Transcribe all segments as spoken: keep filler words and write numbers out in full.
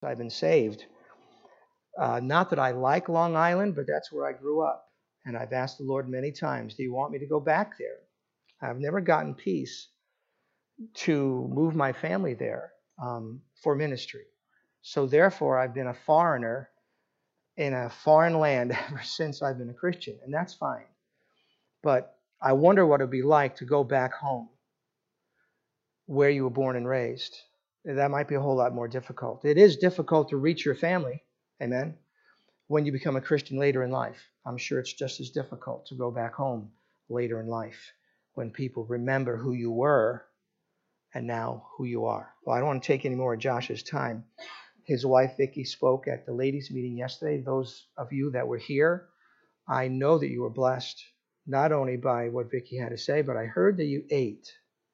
I've been saved. Uh, not that I like Long Island, but that's where I grew up. And I've asked the Lord many times, do you want me to go back there? I've never gotten peace to move my family there um, for ministry. So therefore, I've been a foreigner in a foreign land ever since I've been a Christian, and that's fine. But I wonder what it would be like to go back home where you were born and raised. That might be a whole lot more difficult. It is difficult to reach your family, amen, when you become a Christian later in life. I'm sure it's just as difficult to go back home later in life when people remember who you were and now who you are. Well, I don't want to take any more of Josh's time. His wife, Vicki, spoke at the ladies' meeting yesterday. Those of you that were here, I know that you were blessed, not only by what Vicki had to say, but I heard that you ate.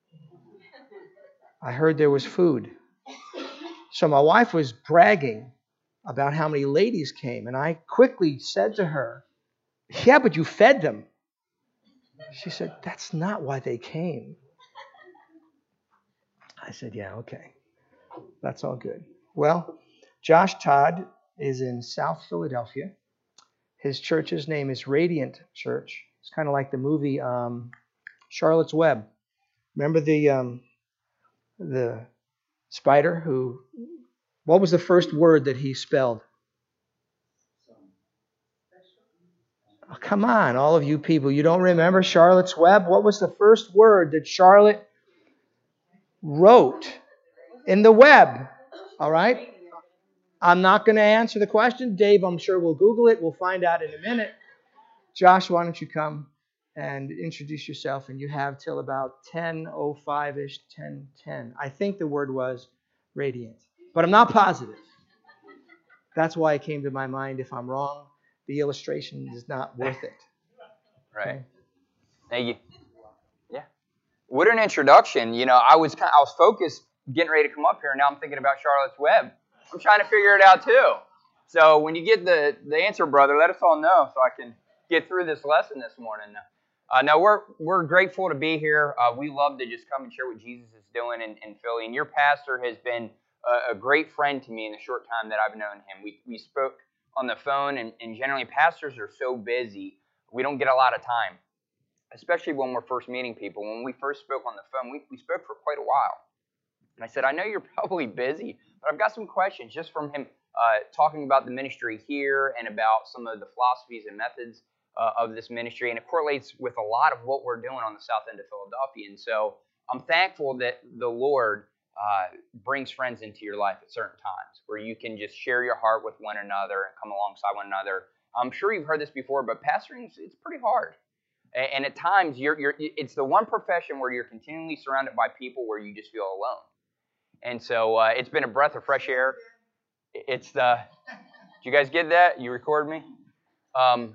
I heard there was food. So my wife was bragging about how many ladies came, and I quickly said to her, yeah, but you fed them. She said, that's not why they came. I said, yeah, okay. That's all good. Well, Josh Todd is in South Philadelphia. His church's name is Radiant Church. It's kind of like the movie um, Charlotte's Web. Remember the um, the spider who, what was the first word that he spelled? Oh, come on, all of you people. You don't remember Charlotte's Web? What was the first word that Charlotte wrote in the web? All right? I'm not going to answer the question. Dave, I'm sure, will Google it. We'll find out in a minute. Josh, why don't you come and introduce yourself? And you have till about ten oh five-ish, ten ten. I think the word was radiant, but I'm not positive. That's why it came to my mind. If I'm wrong, the illustration is not worth it. Right. Okay? Thank you. Yeah. What an introduction. You know, I was kind of, I was focused getting ready to come up here, and now I'm thinking about Charlotte's Web. I'm trying to figure it out too. So when you get the, the answer, brother, let us all know so I can get through this lesson this morning. Uh, no, we're we're grateful to be here. Uh, we love to just come and share what Jesus is doing in, in Philly. And your pastor has been a, a great friend to me in the short time that I've known him. We we spoke on the phone, and, and generally pastors are so busy, we don't get a lot of time, especially when we're first meeting people. When we first spoke on the phone, we, we spoke for quite a while. And I said, I know you're probably busy, but I've got some questions just from him uh, talking about the ministry here and about some of the philosophies and methods uh, of this ministry. And it correlates with a lot of what we're doing on the south end of Philadelphia. And so I'm thankful that the Lord uh, brings friends into your life at certain times where you can just share your heart with one another and come alongside one another. I'm sure you've heard this before, but pastoring, it's pretty hard. And at times, you're, you're, it's the one profession where you're continually surrounded by people where you just feel alone. And so uh, it's been a breath of fresh air. It's the, did you guys get that? You record me? Um,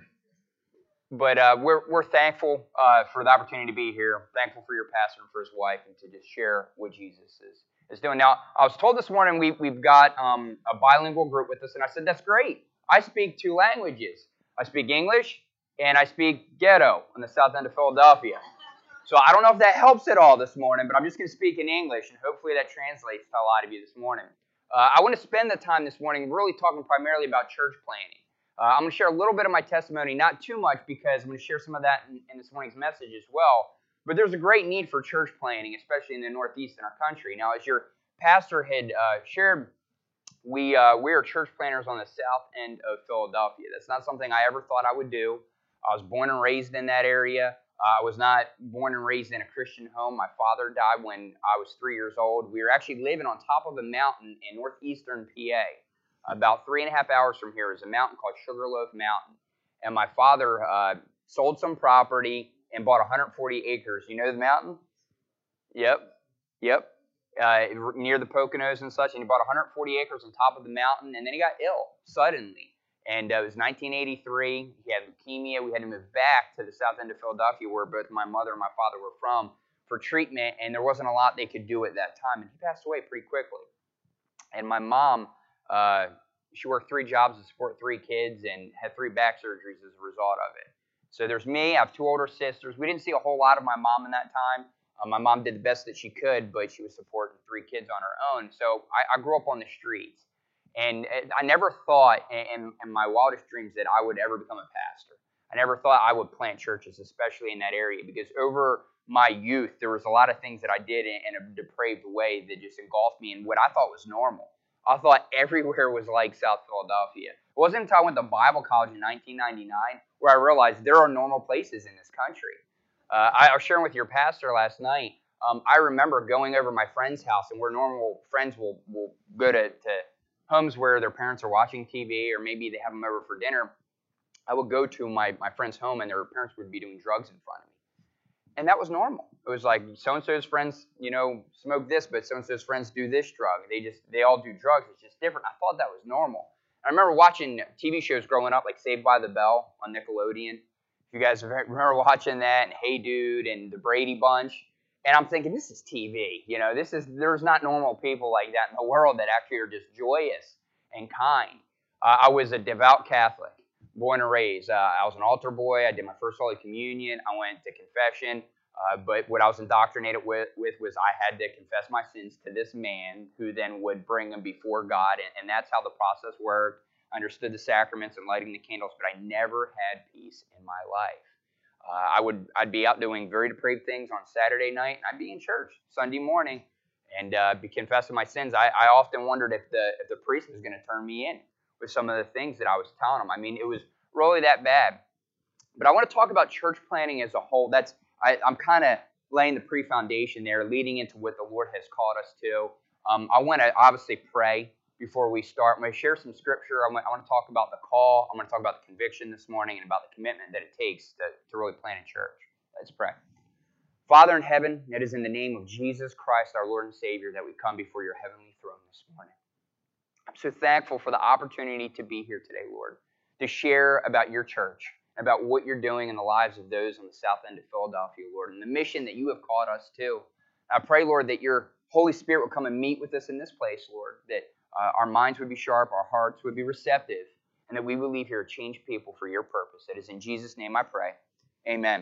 but uh, we're we're thankful uh, for the opportunity to be here. Thankful for your pastor and for his wife, and to just share what Jesus is is doing. Now, I was told this morning we we've got um, a bilingual group with us, and I said that's great. I speak two languages. I speak English and I speak Ghetto on the south end of Philadelphia. So I don't know if that helps at all this morning, but I'm just going to speak in English, and hopefully that translates to a lot of you this morning. Uh, I want to spend the time this morning really talking primarily about church planning. Uh, I'm going to share a little bit of my testimony, not too much, because I'm going to share some of that in, in this morning's message as well. But there's a great need for church planning, especially in the Northeast in our country. Now, as your pastor had uh, shared, we uh, we are church planners on the south end of Philadelphia. That's not something I ever thought I would do. I was born and raised in that area. Uh, I was not born and raised in a Christian home. My father died when I was three years old. We were actually living on top of a mountain in northeastern P A. About three and a half hours from here is a mountain called Sugarloaf Mountain. And my father uh, sold some property and bought one hundred forty acres. You know the mountain? Yep. Yep. Uh, near the Poconos and such. And he bought one hundred forty acres on top of the mountain. And then he got ill suddenly. And uh, it was nineteen eighty-three. He had leukemia. We had to move back to the south end of Philadelphia where both my mother and my father were from for treatment. And there wasn't a lot they could do at that time. And he passed away pretty quickly. And my mom, uh, she worked three jobs to support three kids and had three back surgeries as a result of it. So there's me. I have two older sisters. We didn't see a whole lot of my mom in that time. Uh, my mom did the best that she could, but she was supporting three kids on her own. So I, I grew up on the streets. And I never thought in, in my wildest dreams that I would ever become a pastor. I never thought I would plant churches, especially in that area, because over my youth, there was a lot of things that I did in, in a depraved way that just engulfed me in what I thought was normal. I thought everywhere was like South Philadelphia. It wasn't until I went to Bible college in nineteen ninety-nine where I realized there are normal places in this country. Uh, I was sharing with your pastor last night. Um, I remember going over to my friend's house, and where normal friends will, will go to, to homes where their parents are watching T V, or maybe they have them over for dinner. I would go to my, my friend's home, and their parents would be doing drugs in front of me. And that was normal. It was like, so-and-so's friends, you know, smoke this, but so-and-so's friends do this drug. They just, they all do drugs. It's just different. I thought that was normal. I remember watching T V shows growing up, like Saved by the Bell on Nickelodeon. If you guys remember watching that, and Hey Dude, and The Brady Bunch. And I'm thinking, this is T V. You know, this is, there's not normal people like that in the world that actually are just joyous and kind. Uh, I was a devout Catholic, born and raised. Uh, I was an altar boy. I did my first Holy Communion. I went to confession. Uh, but what I was indoctrinated with, with was I had to confess my sins to this man who then would bring them before God. And, and that's how the process worked. I understood the sacraments and lighting the candles, but I never had peace in my life. Uh, I would, I'd be out doing very depraved things on Saturday night, and I'd be in church Sunday morning and uh, be confessing my sins. I, I often wondered if the if the priest was going to turn me in with some of the things that I was telling him. I mean, it was really that bad. But I want to talk about church planting as a whole. That's I, I'm kind of laying the pre-foundation there, leading into what the Lord has called us to. Um, I want to obviously pray before we start. I'm going to share some scripture. I want, I want to talk about the call. I'm going to talk about the conviction this morning and about the commitment that it takes to, to really plant a church. Let's pray. Father in heaven, it is in the name of Jesus Christ, our Lord and Savior, that we come before your heavenly throne this morning. I'm so thankful for the opportunity to be here today, Lord, to share about your church, about what you're doing in the lives of those on the south end of Philadelphia, Lord, and the mission that you have called us to. I pray, Lord, that your Holy Spirit will come and meet with us in this place, Lord, that uh, our minds would be sharp, our hearts would be receptive, and that we will leave here changed people for your purpose. It is in Jesus' name I pray. Amen.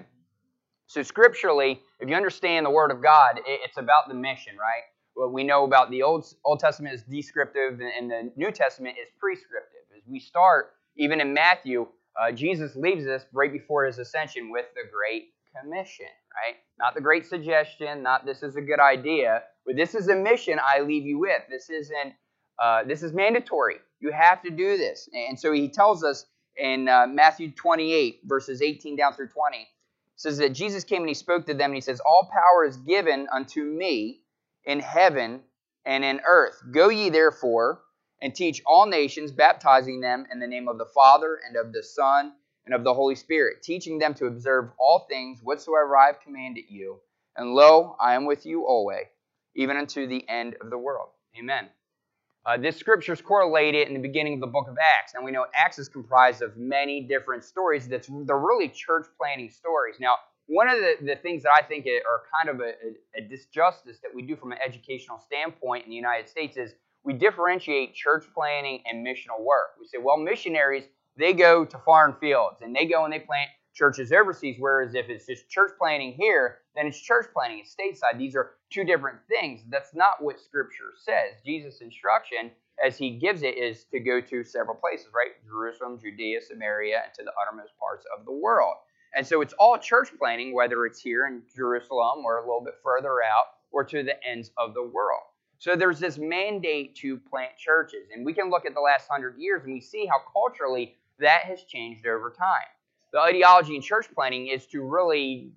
So scripturally, if you understand the Word of God, it's about the mission, right? What we know about the Old, Old Testament is descriptive, and the New Testament is prescriptive. As we start, even in Matthew, Uh, Jesus leaves us right before his ascension with the Great Commission, right? Not the Great Suggestion, not this is a good idea, but this is a mission I leave you with. This isn't. Uh, this is mandatory. You have to do this. And so he tells us in uh, Matthew twenty-eight, verses eighteen down through twenty, it says that Jesus came and he spoke to them, and he says, "All power is given unto me in heaven and in earth. Go ye therefore and teach all nations, baptizing them in the name of the Father and of the Son and of the Holy Spirit, teaching them to observe all things whatsoever I have commanded you. And lo, I am with you always, even unto the end of the world." Amen. Uh, this scripture is correlated in the beginning of the book of Acts. Now we know Acts is comprised of many different stories. That's they're really church planting stories. Now, one of the, the things that I think are kind of a, a, a disjustice that we do from an educational standpoint in the United States is we differentiate church planting and missional work. We say, well, missionaries, they go to foreign fields, and they go and they plant churches overseas, whereas if it's just church planting here, then it's church planting. It's stateside. These are two different things. That's not what Scripture says. Jesus' instruction, as he gives it, is to go to several places, right? Jerusalem, Judea, Samaria, and to the uttermost parts of the world. And so it's all church planting, whether it's here in Jerusalem or a little bit further out or to the ends of the world. So there's this mandate to plant churches. And we can look at the last hundred years and we see how culturally that has changed over time. The ideology in church planting is to really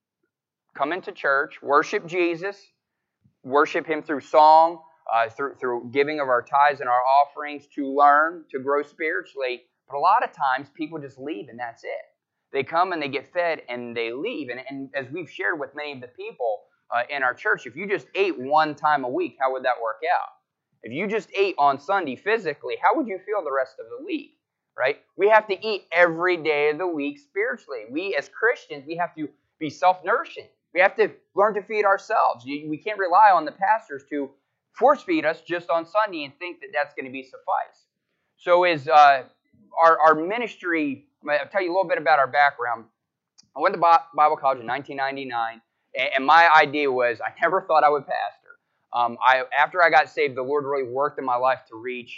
come into church, worship Jesus, worship him through song, uh, through, through giving of our tithes and our offerings, to learn, to grow spiritually. But a lot of times people just leave and that's it. They come and they get fed and they leave. And, and as we've shared with many of the people uh, in our church, if you just ate one time a week, how would that work out? If you just ate on Sunday physically, how would you feel the rest of the week? Right? We have to eat every day of the week spiritually. We as Christians, we have to be self-nourishing. We have to learn to feed ourselves. We can't rely on the pastors to force feed us just on Sunday and think that that's going to be suffice. So is uh, our, our ministry, I'll tell you a little bit about our background. I went to Bible college in nineteen ninety-nine, and my idea was I never thought I would pastor. Um, I, after I got saved, the Lord really worked in my life to reach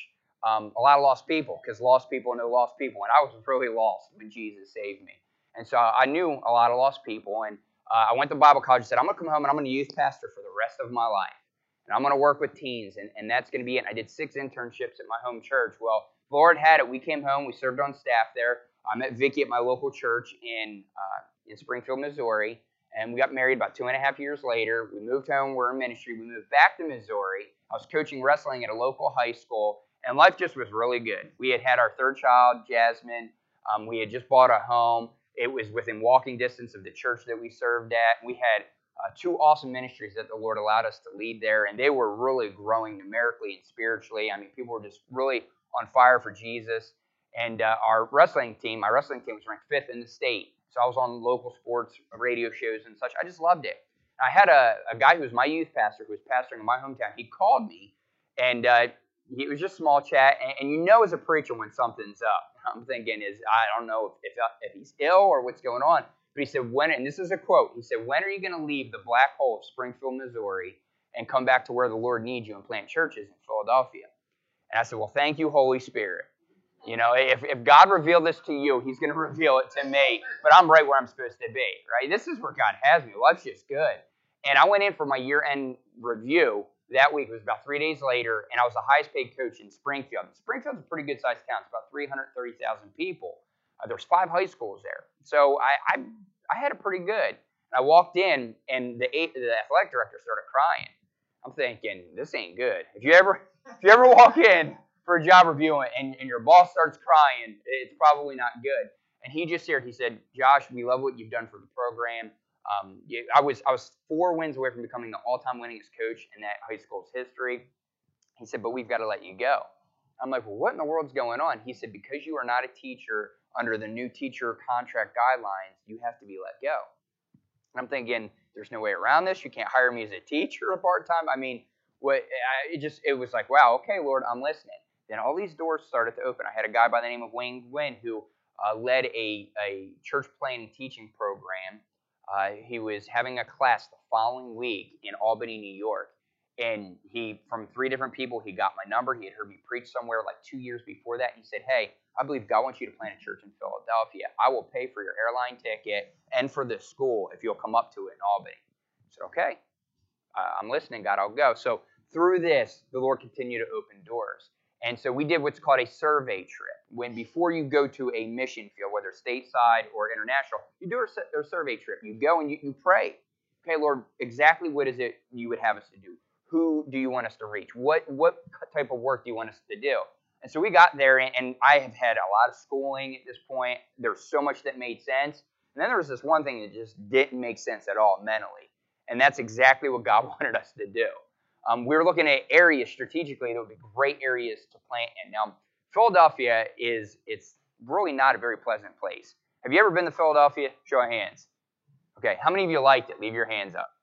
um, a lot of lost people, because lost people know lost people, and I was really lost when Jesus saved me. And so I knew a lot of lost people, and uh, I went to Bible college and said, I'm going to come home and I'm going to youth pastor for the rest of my life. And I'm going to work with teens, and, and that's going to be it. And I did six internships at my home church. Well, the Lord had it. We came home. We served on staff there. I met Vicki at my local church in uh, in Springfield, Missouri, and we got married about two and a half years later. We moved home. We're in ministry. We moved back to Missouri. I was coaching wrestling at a local high school, and life just was really good. We had had our third child, Jasmine. Um, we had just bought a home. It was within walking distance of the church that we served at. We had uh, two awesome ministries that the Lord allowed us to lead there, and they were really growing numerically and spiritually. I mean, people were just really on fire for Jesus. And uh, our wrestling team, my wrestling team was ranked fifth in the state. So I was on local sports radio shows and such. I just loved it. I had a, a guy who was my youth pastor, who was pastoring in my hometown. He called me, and uh, it was just small chat. And, and you know as a preacher when something's up. I'm thinking, is I don't know if, if, if he's ill or what's going on. But he said, when, and this is a quote, he said, when are you going to leave the black hole of Springfield, Missouri, and come back to where the Lord needs you and plant churches in Philadelphia? And I said, well, thank you, Holy Spirit. You know, if, if God revealed this to you, he's going to reveal it to me. But I'm right where I'm supposed to be, right? This is where God has me. Life's just good. And I went in for my year-end review that week. It was about three days later, and I was the highest paid coach in Springfield. Springfield's a pretty good-sized town. It's about three hundred thirty thousand people. Uh, there's five high schools there. So I, I I had it pretty good. And I walked in, and the, the athletic director started crying. I'm thinking, this ain't good. If you ever if you ever walk in for a job review and, and your boss starts crying, it's probably not good. And he just shared, he said, Josh, we love what you've done for the program. Um, you, I was I was four wins away from becoming the all-time winningest coach in that high school's history. He said, but we've got to let you go. I'm like, well, what in the world's going on? He said, because you are not a teacher under the new teacher contract guidelines, you have to be let go. And I'm thinking, there's no way around this. You can't hire me as a teacher or part-time. I mean, what? I, it just it was like, wow, okay, Lord, I'm listening. Then all these doors started to open. I had a guy by the name of Wayne Gwynn who uh, led a, a church planning teaching program. Uh, he was having a class the following week in Albany, New York. And he, from three different people, he got my number. He had heard me preach somewhere like two years before that. He said, hey, I believe God wants you to plant a church in Philadelphia. I will pay for your airline ticket and for the school if you'll come up to it in Albany. I said, okay, uh, I'm listening, God, I'll go. So through this, the Lord continued to open doors. And so we did what's called a survey trip. When before you go to a mission field, whether stateside or international, you do a, a survey trip. You go and you, you pray. Okay, Lord, exactly what is it you would have us to do? Who do you want us to reach? What what type of work do you want us to do? And so we got there, and, and I have had a lot of schooling at this point. There's so much that made sense. And then there was this one thing that just didn't make sense at all mentally. And that's exactly what God wanted us to do. Um, we were looking at areas strategically that would be great areas to plant in. Now, Philadelphia is, it's really not a very pleasant place. Have you ever been to Philadelphia? Show of hands. Okay, how many of you liked it? Leave your hands up.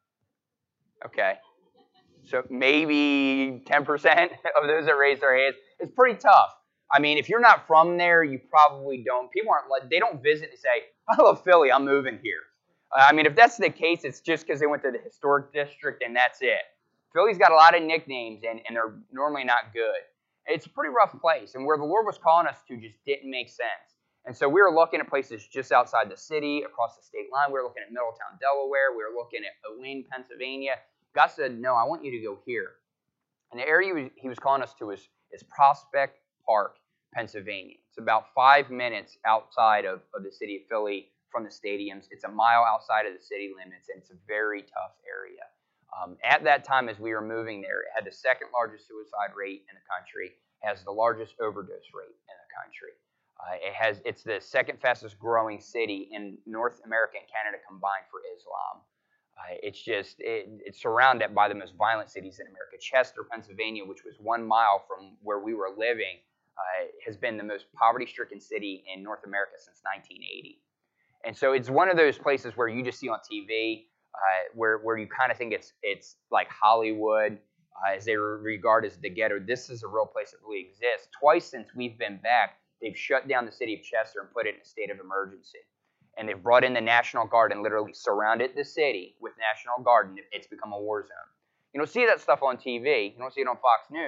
Okay. So maybe ten percent of those that raised their hands. It's pretty tough. I mean, if you're not from there, you probably don't. People aren't like, they don't visit and say, I love Philly, I'm moving here. Uh, I mean, if that's the case, it's just because they went to the historic district and that's it. Philly's got a lot of nicknames, and, and they're normally not good. It's a pretty rough place, and where the Lord was calling us to just didn't make sense. And so we were looking at places just outside the city, across the state line. We were looking at Middletown, Delaware. We were looking at Wayne, Pennsylvania. God said, no, I want you to go here. And the area he was calling us to is, is Prospect Park, Pennsylvania. It's about five minutes outside of, of the city of Philly from the stadiums. It's a mile outside of the city limits, and it's a very tough area. Um, at that time, as we were moving there, it had the second largest suicide rate in the country, has the largest overdose rate in the country. Uh, it has, it's the second fastest growing city in North America and Canada combined for Islam. Uh, it's just, it, it's surrounded by the most violent cities in America. Chester, Pennsylvania, which was one mile from where we were living, uh, has been the most poverty-stricken city in North America since nineteen eighty. And so it's one of those places where you just see on T V, uh, where where you kind of think it's it's like Hollywood, uh, as they regard as the ghetto. This is a real place that really exists. Twice since we've been back, they've shut down the city of Chester and put it in a state of emergency. And they've brought in the National Guard and literally surrounded the city with National Guard, and it's become a war zone. You don't see that stuff on T V. You don't see it on Fox News.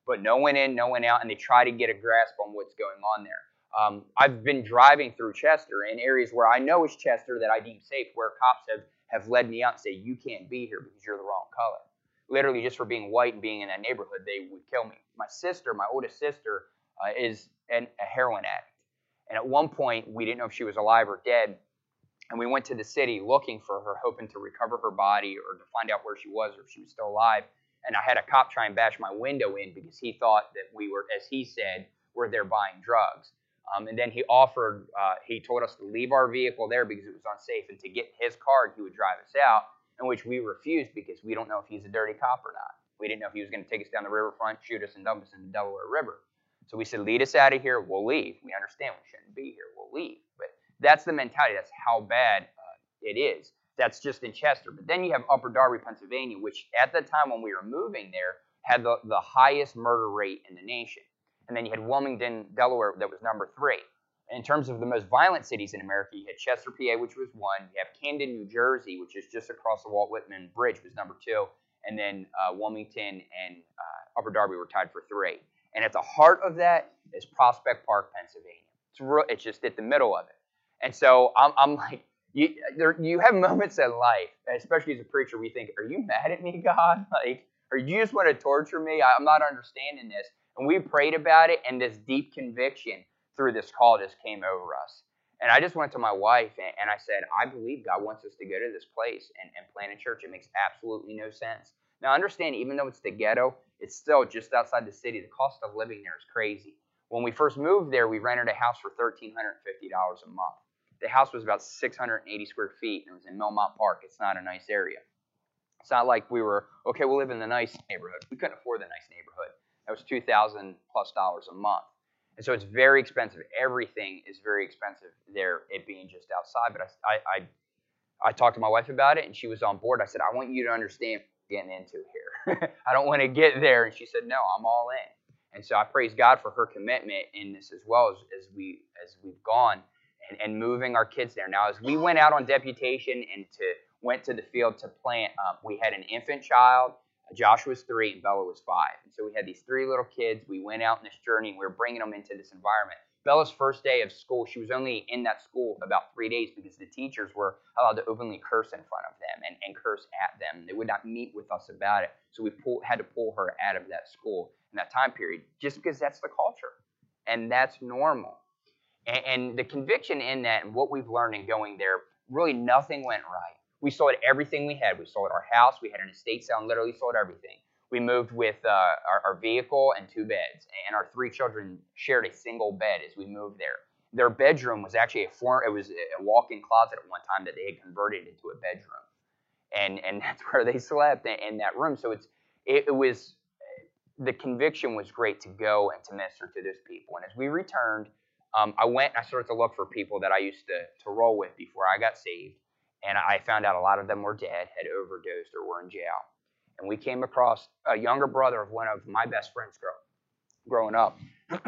but no one in, no one out, and they try to get a grasp on what's going on there. Um, I've been driving through Chester in areas where I know is Chester that I deem safe, where cops have, have led me out and say, you can't be here because you're the wrong color. Literally just for being white and being in that neighborhood, they would kill me. My sister, my oldest sister, uh, is an, a heroin addict. And at one point, we didn't know if she was alive or dead. And we went to the city looking for her, hoping to recover her body or to find out where she was or if she was still alive. And I had a cop try and bash my window in because he thought that we were, as he said, were there buying drugs. Um, and then he offered, uh, he told us to leave our vehicle there because it was unsafe, and to get his card, he would drive us out, in which we refused because we don't know if he's a dirty cop or not. We didn't know if he was going to take us down the riverfront, shoot us, and dump us in the Delaware River. So we said, lead us out of here, we'll leave. We understand we shouldn't be here, we'll leave. But that's the mentality, that's how bad uh, it is. That's just in Chester. But then you have Upper Darby, Pennsylvania, which at the time when we were moving there had the, the highest murder rate in the nation. And then you had Wilmington, Delaware, that was number three. In terms of the most violent cities in America, you had Chester, P A, which was one. You have Camden, New Jersey, which is just across the Walt Whitman Bridge, was number two. And then uh, Wilmington and uh, Upper Darby were tied for three. And at the heart of that is Prospect Park, Pennsylvania. It's real, it's just at the middle of it. And so I'm, I'm like, you, there, you have moments in life, especially as a preacher, we think, are you mad at me, God? Like, or do you just want to torture me? I'm not understanding this. And we prayed about it, and this deep conviction through this call just came over us. And I just went to my wife, and, and I said, I believe God wants us to go to this place and, and plant a church. It makes absolutely no sense. Now, understand, even though it's the ghetto, it's still just outside the city. The cost of living there is crazy. When we first moved there, we rented a house for one thousand three hundred fifty dollars a month. The house was about six hundred eighty square feet, and it was in Melmont Park. It's not a nice area. It's not like we were, okay, we'll live in the nice neighborhood. We couldn't afford the nice neighborhood. That was two thousand plus dollars a month. And so it's very expensive. Everything is very expensive there, it being just outside. But I, I, I, I talked to my wife about it, and she was on board. I said, I want you to understand what I'm getting into here. I don't want to get there. And she said, no, I'm all in. And so I praise God for her commitment in this as well as, as, we, as we've gone and, and moving our kids there. Now, as we went out on deputation and to went to the field to plant, um, we had an infant child. Josh was three and Bella was five. And so we had these three little kids. We went out in this journey and we were bringing them into this environment. Bella's first day of school, she was only in that school about three days because the teachers were allowed to openly curse in front of them and, and curse at them. They would not meet with us about it. So we pull, had to pull her out of that school in that time period just because that's the culture. And that's normal. And, and the conviction in that and what we've learned in going there, really nothing went right. We sold everything we had. We sold our house. We had an estate sale and literally sold everything. We moved with uh, our, our vehicle and two beds, and our three children shared a single bed as we moved there. Their bedroom was actually a form. It was a walk-in closet at one time that they had converted into a bedroom, and and that's where they slept in that room. So it's it, it was the conviction was great to go and to minister to those people. And as we returned, um, I went and I started to look for people that I used to to roll with before I got saved. And I found out a lot of them were dead, had overdosed, or were in jail. And we came across a younger brother of one of my best friends grow, growing up.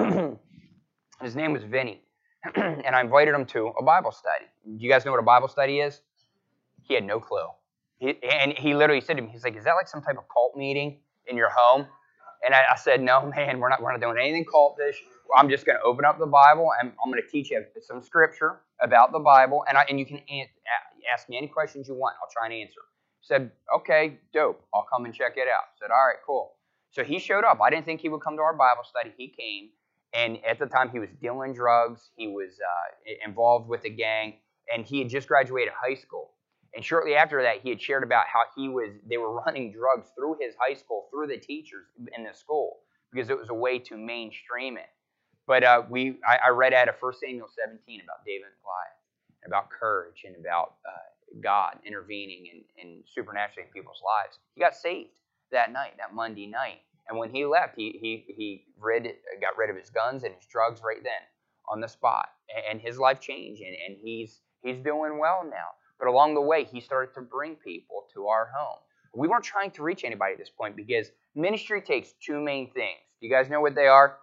His name was Vinny. And I invited him to a Bible study. Do you guys know what a Bible study is? He had no clue. He, and he literally said to me, he's like, is that like some type of cult meeting in your home? And I, I said, no, man, we're not, we're not doing anything cultish. I'm just going to open up the Bible, and I'm going to teach you some scripture about the Bible, and I, and you can ask me any questions you want. I'll try and answer. He said, okay, dope. I'll come and check it out. I said, all right, cool. So he showed up. I didn't think he would come to our Bible study. He came, and at the time he was dealing drugs. He was uh, involved with a gang, and he had just graduated high school. And shortly after that, he had shared about how he was. they were running drugs through his high school, through the teachers in the school, because it was a way to mainstream it. But uh, we, I, I read out of First Samuel seventeen about David and Goliath, about courage, and about uh, God intervening in, in supernaturally in people's lives. He got saved that night, that Monday night. And when he left, he he he rid, got rid of his guns and his drugs right then on the spot. And his life changed, and, and he's he's doing well now. But along the way, he started to bring people to our home. We weren't trying to reach anybody at this point because ministry takes two main things. Do you guys know what they are?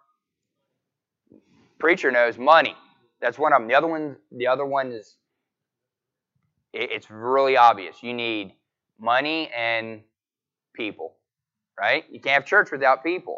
Preacher knows money. That's one of them. The other one, the other one is, it's really obvious. You need money and people, right? You can't have church without people.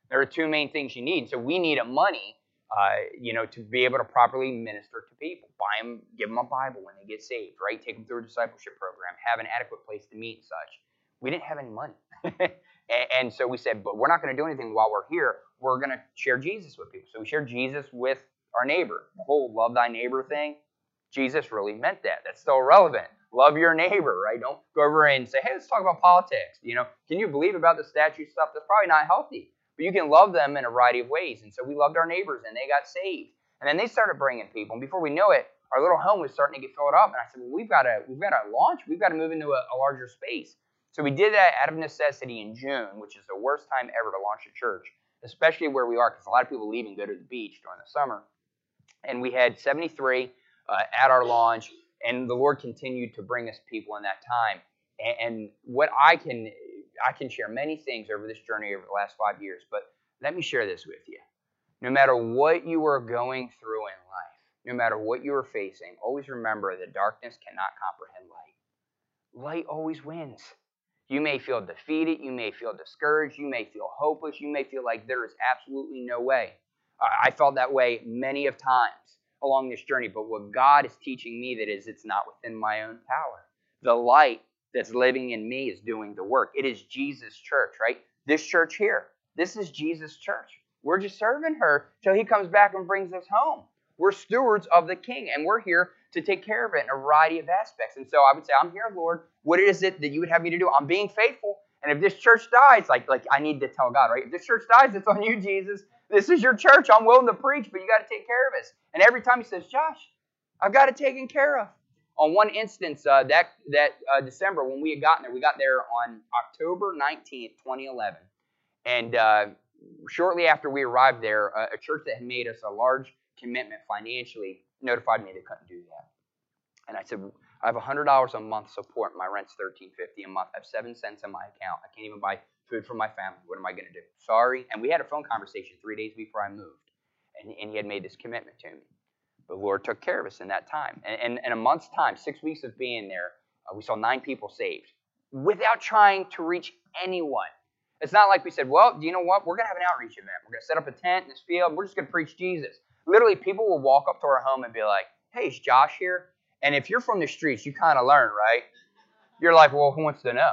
There are two main things you need. So we need a money, uh, you know, to be able to properly minister to people. Buy them, give them a Bible when they get saved, right? Take them through a discipleship program, have an adequate place to meet and such. We didn't have any money. and, and so we said, but we're not going to do anything while we're here. We're going to share Jesus with people. So we shared Jesus with our neighbor. The whole love thy neighbor thing, Jesus really meant that. That's still relevant. Love your neighbor, right? Don't go over and say, hey, let's talk about politics. You know, can you believe about the statue stuff? That's probably not healthy. But you can love them in a variety of ways. And so we loved our neighbors, and they got saved. And then they started bringing people. And before we know it, our little home was starting to get filled up. And I said, well, we've got to, we've got to launch. We've got to move into a, a larger space. So we did that out of necessity in June, which is the worst time ever to launch a church, especially where we are, because a lot of people leave and go to the beach during the summer. And we had seventy-three uh, at our launch, and the Lord continued to bring us people in that time. And, and what I can, I can share many things over this journey over the last five years, but let me share this with you. No matter what you are going through in life, no matter what you are facing, always remember that darkness cannot comprehend light. Light always wins. You may feel defeated, you may feel discouraged, you may feel hopeless, you may feel like there is absolutely no way. I felt that way many of times along this journey, but what God is teaching me that is it's not within my own power. The light that's living in me is doing the work. It is Jesus' church, right? This church here, this is Jesus' church. We're just serving her till he comes back and brings us home. We're stewards of the King, and we're here to take care of it in a variety of aspects. And so I would say, I'm here, Lord. What is it that you would have me to do? I'm being faithful. And if this church dies, like, like I need to tell God, right? If this church dies, it's on you, Jesus. This is your church. I'm willing to preach, but you got to take care of us. And every time he says, Josh, I've got it taken care of. On one instance, uh, that that uh, December, when we had gotten there, we got there on October nineteenth, twenty eleven. And uh, shortly after we arrived there, uh, a church that had made us a large commitment financially notified me they couldn't do that. And I said, I have one hundred dollars a month support. My rent's thirteen fifty a month. I have seven cents in my account. I can't even buy food for my family. What am I going to do? Sorry. And we had a phone conversation three days before I moved. And, and he had made this commitment to me. The Lord took care of us in that time. And, and in a month's time, six weeks of being there, uh, we saw nine people saved without trying to reach anyone. It's not like we said, well, do you know what? We're going to have an outreach event. We're going to set up a tent in this field. We're just going to preach Jesus. Literally, people will walk up to our home and be like, hey, is Josh here? And if you're from the streets, you kind of learn, right? You're like, well, who wants to know?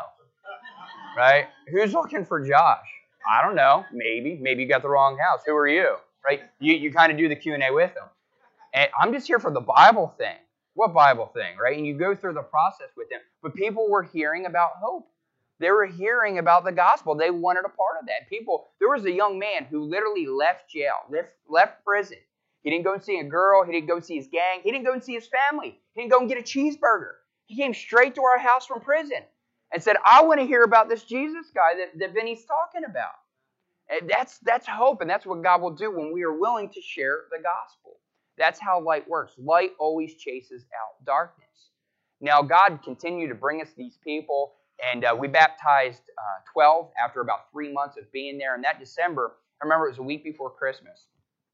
Right? Who's looking for Josh? I don't know. Maybe. Maybe you got the wrong house. Who are you? Right? You you kind of do the Q and A with them. And I'm just here for the Bible thing. What Bible thing, right? And you go through the process with them. But people were hearing about hope. They were hearing about the gospel. They wanted a part of that. People, there was a young man who literally left jail, left, left prison. He didn't go and see a girl. He didn't go and see his gang. He didn't go and see his family. He didn't go and get a cheeseburger. He came straight to our house from prison and said, I want to hear about this Jesus guy that, that Vinny's talking about. And that's, that's hope, and that's what God will do when we are willing to share the gospel. That's how light works. Light always chases out darkness. Now, God continued to bring us these people, and uh, we baptized uh, twelve after about three months of being there. And that December, I remember it was a week before Christmas.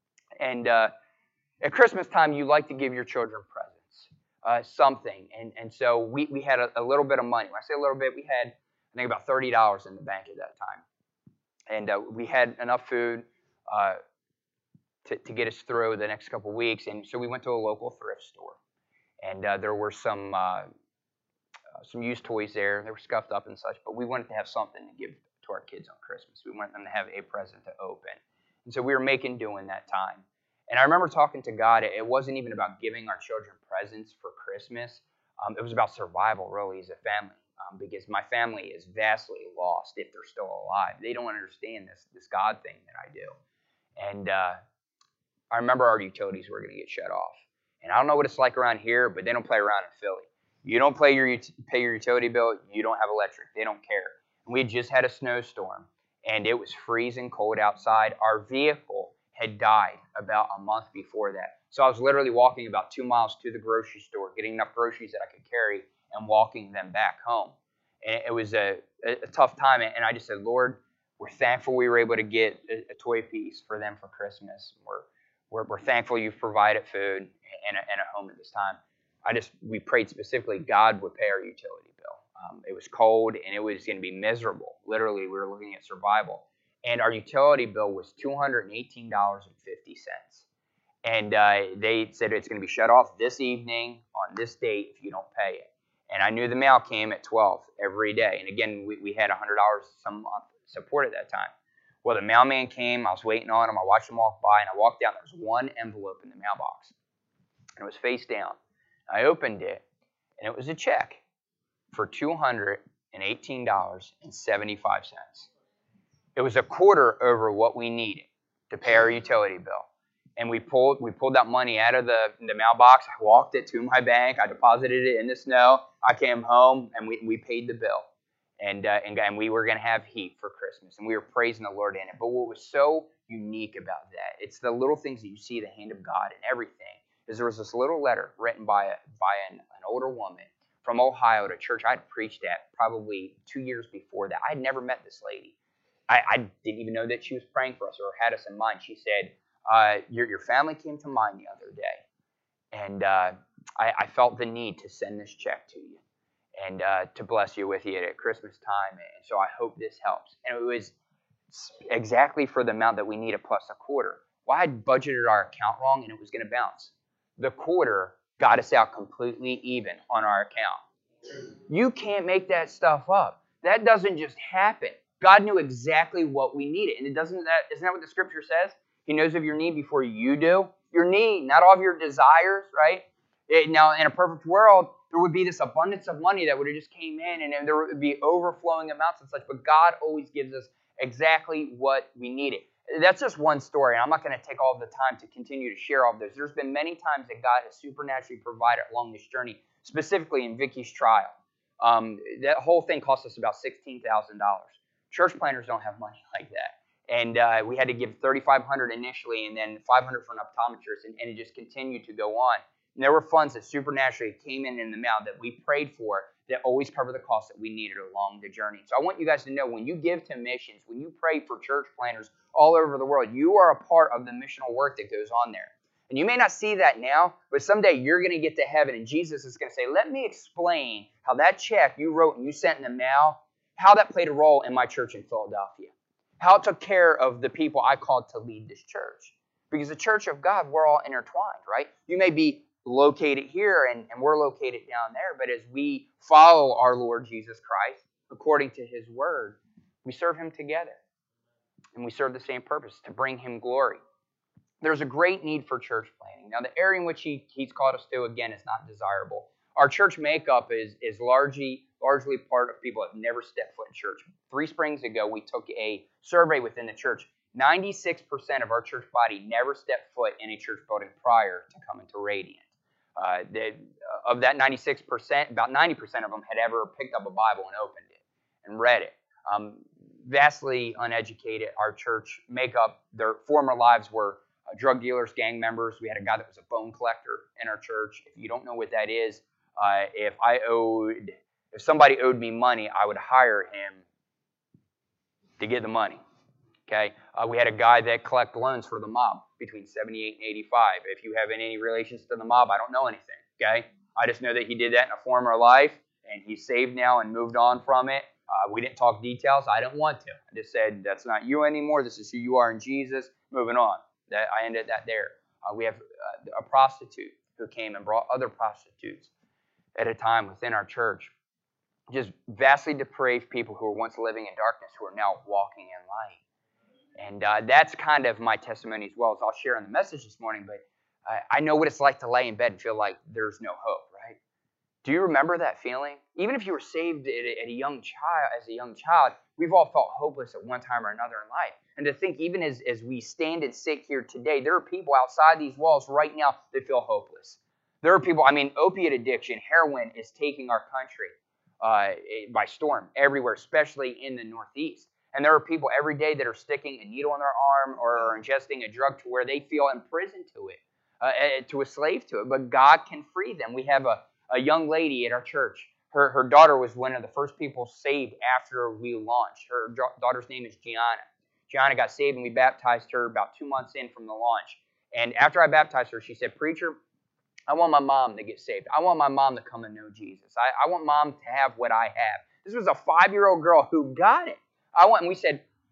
And uh, at Christmas time, you like to give your children presents, uh, something. And and so we, we had a, a little bit of money. When I say a little bit, we had, I think, about thirty dollars in the bank at that time. And uh, we had enough food uh, to, to get us through the next couple weeks. And so we went to a local thrift store. And uh, there were some uh, uh, some used toys there. They were scuffed up and such. But we wanted to have something to give to our kids on Christmas. We wanted them to have a present to open. And so we were making do in that time. And I remember talking to God. It wasn't even about giving our children presents for Christmas. Um, it was about survival, really, as a family. Um, because my family is vastly lost if they're still alive. They don't understand this, this God thing that I do. And uh, I remember our utilities were going to get shut off. And I don't know what it's like around here, but they don't play around in Philly. You don't pay your, pay your utility bill, you don't have electric. They don't care. And we had just had a snowstorm, and it was freezing cold outside. Our vehicle had died about a month before that. So I was literally walking about two miles to the grocery store, getting enough groceries that I could carry, and walking them back home. And it was a, a, a tough time, and I just said, Lord, we're thankful we were able to get a, a toy piece for them for Christmas. We're, we're, we're thankful you've provided food and a, and a home at this time. I just, we prayed specifically God would pay our utility bill. Um, it was cold, and it was going to be miserable. Literally, we were looking at survival. and our utility bill was two hundred eighteen dollars and fifty cents. And uh, they said it's going to be shut off this evening on this date if you don't pay it. And I knew the mail came at twelve every day. And again, we, we had one hundred dollars some month support at that time. Well, the mailman came. I was waiting on him. I watched him walk by, and I walked down. There was one envelope in the mailbox, and it was face down. I opened it, and it was a check for two hundred eighteen dollars and seventy-five cents. It was a quarter over what we needed to pay our utility bill. And we pulled we pulled that money out of the, the mailbox. I walked it to my bank. I deposited it in the snow. I came home, and we, we paid the bill. And, uh, and, and we were going to have heat for Christmas. And we were praising the Lord in it. But what was so unique about that, it's the little things that you see the hand of God in everything, is there was this little letter written by, a, by an, an older woman from Ohio to a church I'd preached at probably two years before that. I'd never met this lady. I, I didn't even know that she was praying for us or had us in mind. She said, Uh, your, your family came to mind the other day, and uh, I, I felt the need to send this check to you and uh, to bless you with it at Christmas time, and so I hope this helps. And it was exactly for the amount that we needed plus a quarter. Well, I had budgeted our account wrong, and it was going to bounce. The quarter got us out completely even on our account. You can't make that stuff up. That doesn't just happen. God knew exactly what we needed, and it doesn't. That isn't that what the Scripture says? He knows of your need before you do. Your need, not all of your desires, right? It, now, in a perfect world, there would be this abundance of money that would have just came in, and there would be overflowing amounts and such. But God always gives us exactly what we needed. That's just one story, and I'm not going to take all of the time to continue to share all of this. There's been many times that God has supernaturally provided along this journey, specifically in Vicky's trial. Um, that whole thing cost us about sixteen thousand dollars. Church planners don't have money like that. And uh, we had to give thirty-five hundred dollars initially, and then five hundred dollars for an optometrist, and, and it just continued to go on. And there were funds that supernaturally came in in the mail that we prayed for that always covered the costs that we needed along the journey. So I want you guys to know, when you give to missions, when you pray for church planners all over the world, you are a part of the missional work that goes on there. And you may not see that now, but someday you're going to get to heaven, and Jesus is going to say, let me explain how that check you wrote and you sent in the mail, how that played a role in my church in Philadelphia. How it took care of the people I called to lead this church. Because the church of God, we're all intertwined, right? You may be located here and, and we're located down there, but as we follow our Lord Jesus Christ, according to His Word, we serve Him together. And we serve the same purpose, to bring Him glory. There's a great need for church planning. Now, the area in which he, He's called us to, again, is not desirable. Our church makeup is, is largely, largely part of people that have never stepped foot in church. Three springs ago, we took a survey within the church. ninety-six percent of our church body never stepped foot in a church building prior to coming to Radiant. Uh, they, uh, of that ninety-six percent, about ninety percent of them had ever picked up a Bible and opened it and read it. Um, vastly uneducated. Our church makeup, their former lives were uh, drug dealers, gang members. We had a guy that was a bone collector in our church. If you don't know what that is, Uh, if I owed, if somebody owed me money, I would hire him to get the money. Okay, uh, we had a guy that collected loans for the mob between seventy-eight and eighty-five. If you have any relations to the mob, I don't know anything. Okay, I just know that he did that in a former life, and he's saved now and moved on from it. Uh, we didn't talk details. I didn't want to. I just said, that's not you anymore. This is who you are in Jesus. Moving on. That I ended that there. Uh, we have uh, a prostitute who came and brought other prostitutes at a time within our church. Just vastly depraved people who were once living in darkness who are now walking in light. And uh, that's kind of my testimony as well, as I'll share in the message this morning. But I, I know what it's like to lay in bed and feel like there's no hope, right? Do you remember that feeling? Even if you were saved at a, at a young child, as a young child, we've all felt hopeless at one time or another in life. And to think, even as, as we stand and sit here today, there are people outside these walls right now that feel hopeless. There are people, I mean, opiate addiction, heroin is taking our country uh, by storm everywhere, especially in the Northeast. And there are people every day that are sticking a needle in their arm or are ingesting a drug to where they feel imprisoned to it, uh, to a slave to it. But God can free them. We have a, a young lady at our church. Her, her daughter was one of the first people saved after we launched. Her daughter's name is Gianna. Gianna got saved, and we baptized her about two months in from the launch. And after I baptized her, she said, "Preacher, I want my mom to get saved. I want my mom to come and know Jesus. I, I want mom to have what I have." This was a five-year-old girl who got it. I want, and we said,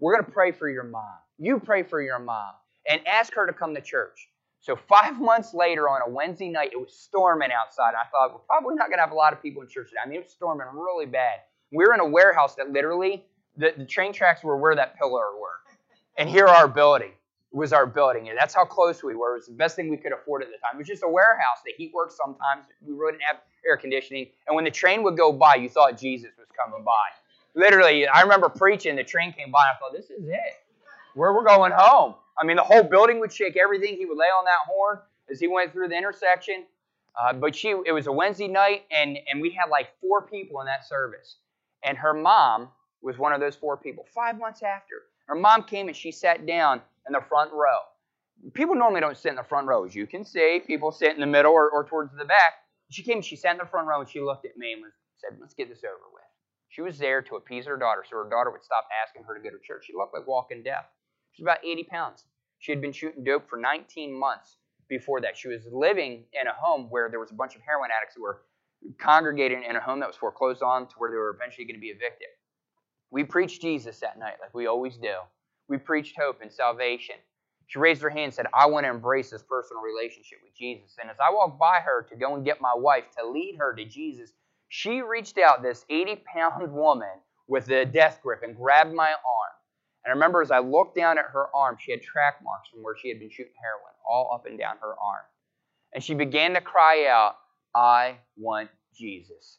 we're going to pray for your mom. You pray for your mom and ask her to come to church. So five months later on a Wednesday night, it was storming outside. I thought, we're probably not going to have a lot of people in church today. I mean, it was storming really bad. We were in a warehouse that literally, the, the train tracks were where that pillar were. And here our building was our building. And that's how close we were. It was the best thing we could afford at the time. It was just a warehouse. The heat worked sometimes. We really didn't have air conditioning. And when the train would go by, you thought Jesus was coming by. Literally, I remember preaching. The train came by. And I thought, this is it. Where we're going home. I mean, the whole building would shake everything. He would lay on that horn as he went through the intersection. Uh, but she, it was a Wednesday night, and, and we had like four people in that service. And her mom was one of those four people. Five months after, her mom came and she sat down in the front row. People normally don't sit in the front row. As you can see, people sit in the middle or, or towards the back. She came and she sat in the front row, and she looked at me and was, said, let's get this over with. She was there to appease her daughter, so her daughter would stop asking her to go to church. She looked like walking death. She was about eighty pounds. She had been shooting dope for nineteen months before that. She was living in a home where there was a bunch of heroin addicts who were congregating in a home that was foreclosed on to where they were eventually going to be evicted. We preached Jesus that night like we always do. We preached hope and salvation. She raised her hand and said, I want to embrace this personal relationship with Jesus. And as I walked by her to go and get my wife to lead her to Jesus, she reached out, this eighty-pound woman with a death grip, and grabbed my arm. And I remember as I looked down at her arm, she had track marks from where she had been shooting heroin all up and down her arm. And she began to cry out, I want Jesus.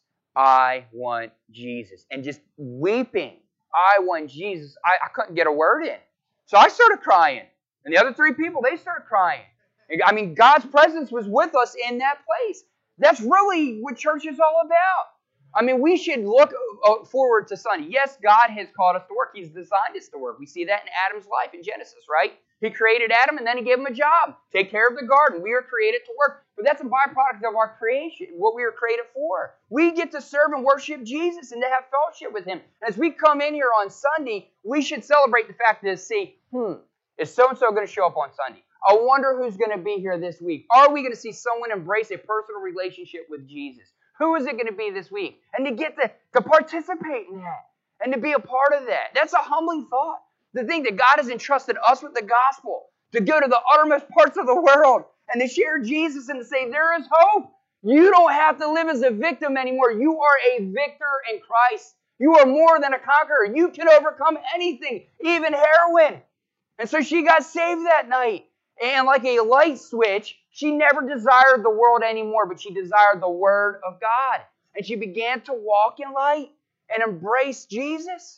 I want Jesus. And just weeping, I want Jesus. I, I couldn't get a word in. So I started crying. And the other three people, they started crying. I mean, God's presence was with us in that place. That's really what church is all about. I mean, we should look forward to Sunday. Yes, God has called us to work. He's designed us to work. We see that in Adam's life in Genesis, right? He created Adam, and then he gave him a job. Take care of the garden. We are created to work. But that's a byproduct of our creation, what we were created for. We get to serve and worship Jesus and to have fellowship with Him. As we come in here on Sunday, we should celebrate the fact that, see, hmm, is so-and-so going to show up on Sunday? I wonder who's going to be here this week. Are we going to see someone embrace a personal relationship with Jesus? Who is it going to be this week? And to get to, to participate in that and to be a part of that. That's a humbling thought. To think that God has entrusted us with the gospel to go to the uttermost parts of the world and to share Jesus and to say there is hope. You don't have to live as a victim anymore. You are a victor in Christ. You are more than a conqueror. You can overcome anything, even heroin. And so she got saved that night. And like a light switch, she never desired the world anymore, but she desired the Word of God. And she began to walk in light and embrace Jesus.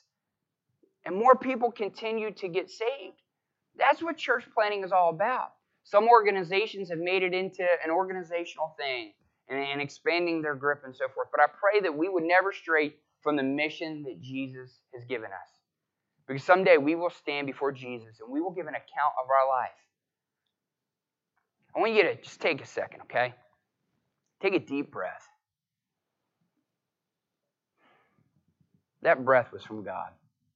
And more people continued to get saved. That's what church planting is all about. Some organizations have made it into an organizational thing and, and expanding their grip and so forth. But I pray that we would never stray from the mission that Jesus has given us. Because someday we will stand before Jesus and we will give an account of our life. I want you to just take a second, okay? Take a deep breath. That breath was from God.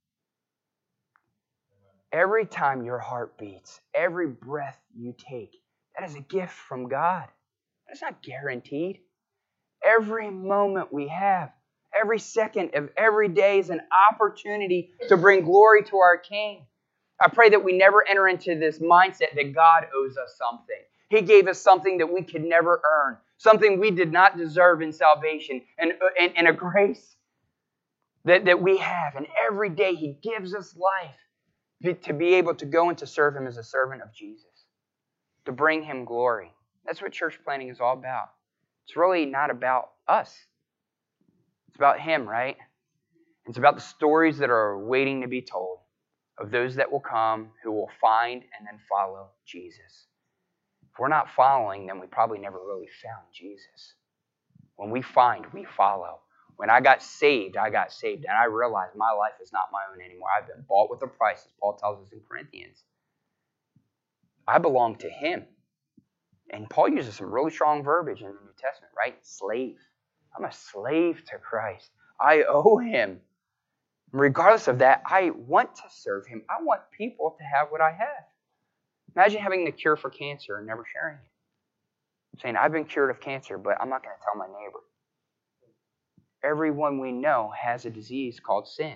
Every time your heart beats, every breath you take, that is a gift from God. It's not guaranteed. Every moment we have, every second of every day is an opportunity to bring glory to our King. I pray that we never enter into this mindset that God owes us something. He gave us something that we could never earn, something we did not deserve in salvation, and, and, and a grace that, that we have. And every day He gives us life to be able to go and to serve Him as a servant of Jesus, to bring Him glory. That's what church planting is all about. It's really not about us. It's about Him, right? It's about the stories that are waiting to be told of those that will come, who will find and then follow Jesus. If we're not following, then we probably never really found Jesus. When we find, we follow. When I got saved, I got saved, and I realized my life is not my own anymore. I've been bought with a price, as Paul tells us in Corinthians. I belong to Him. And Paul uses some really strong verbiage in the New Testament, right? Slave. I'm a slave to Christ. I owe Him. Regardless of that, I want to serve Him. I want people to have what I have. Imagine having the cure for cancer and never sharing it. Saying, I've been cured of cancer, but I'm not going to tell my neighbor. Everyone we know has a disease called sin.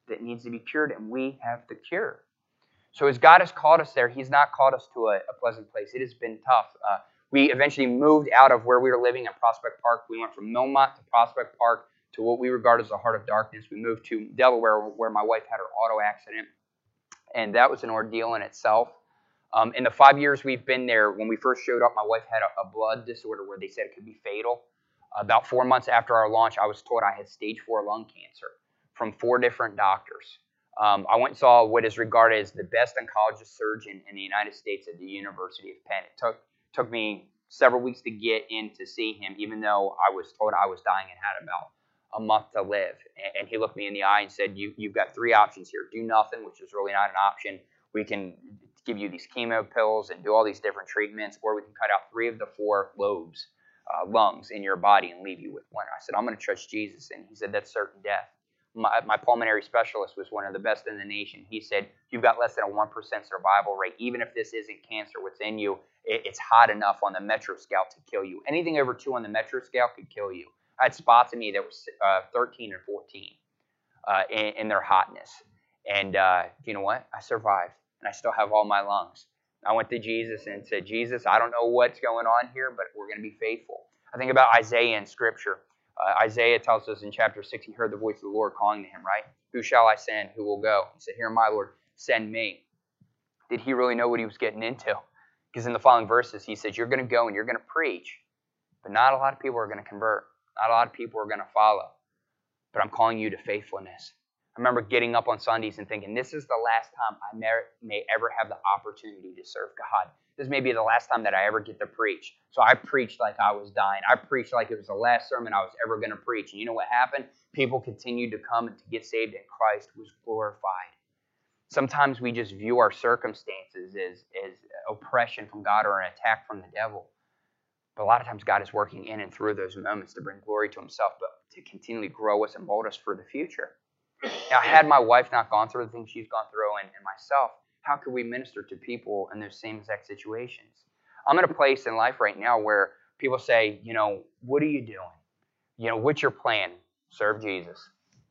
that needs to be cured, and we have the cure. So as God has called us there, He's not called us to a, a pleasant place. It has been tough. Uh, we eventually moved out of where we were living at Prospect Park. We went from Millmont to Prospect Park to what we regard as the heart of darkness. We moved to Delaware, where my wife had her auto accident, and that was an ordeal in itself. Um, in the five years we've been there, when we first showed up, my wife had a, a blood disorder where they said it could be fatal. About four months after our launch, I was told I had stage four lung cancer from four different doctors. Um, I went and saw what is regarded as the best oncologist surgeon in the United States at the University of Penn. It took took me several weeks to get in to see him, even though I was told I was dying and had about a month to live. And he looked me in the eye and said, you, you've got three options here. Do nothing, which is really not an option. We can give you these chemo pills and do all these different treatments, or we can cut out three of the four lobes, uh, lungs in your body and leave you with one. I said, I'm going to trust Jesus. And he said, that's certain death. My, my pulmonary specialist was one of the best in the nation. He said, you've got less than a one percent survival rate. Even if this isn't cancer within you, it, it's hot enough on the Metro scale to kill you. Anything over two on the Metro scale could kill you. I had spots in me that was uh, thirteen and fourteen uh, in, in their hotness. And uh, you know what? I survived, and I still have all my lungs. I went to Jesus and said, Jesus, I don't know what's going on here, but we're going to be faithful. I think about Isaiah in Scripture. Uh, Isaiah tells us in chapter six, he heard the voice of the Lord calling to him, right? Who shall I send? Who will go? He said, here, my Lord, send me. Did he really know what he was getting into? Because in the following verses, he says, you're going to go and you're going to preach, but not a lot of people are going to convert. Not a lot of people are going to follow. But I'm calling you to faithfulness. I remember getting up on Sundays and thinking, this is the last time I may, may ever have the opportunity to serve God. This may be the last time that I ever get to preach. So I preached like I was dying. I preached like it was the last sermon I was ever going to preach. And you know what happened? People continued to come and to get saved, and Christ was glorified. Sometimes we just view our circumstances as, as oppression from God or an attack from the devil. But a lot of times God is working in and through those moments to bring glory to Himself, but to continually grow us and mold us for the future. Now, had my wife not gone through the things she's gone through and, and myself, how could we minister to people in those same exact situations? I'm in a place in life right now where people say, you know, what are you doing? You know, what's your plan? Serve Jesus.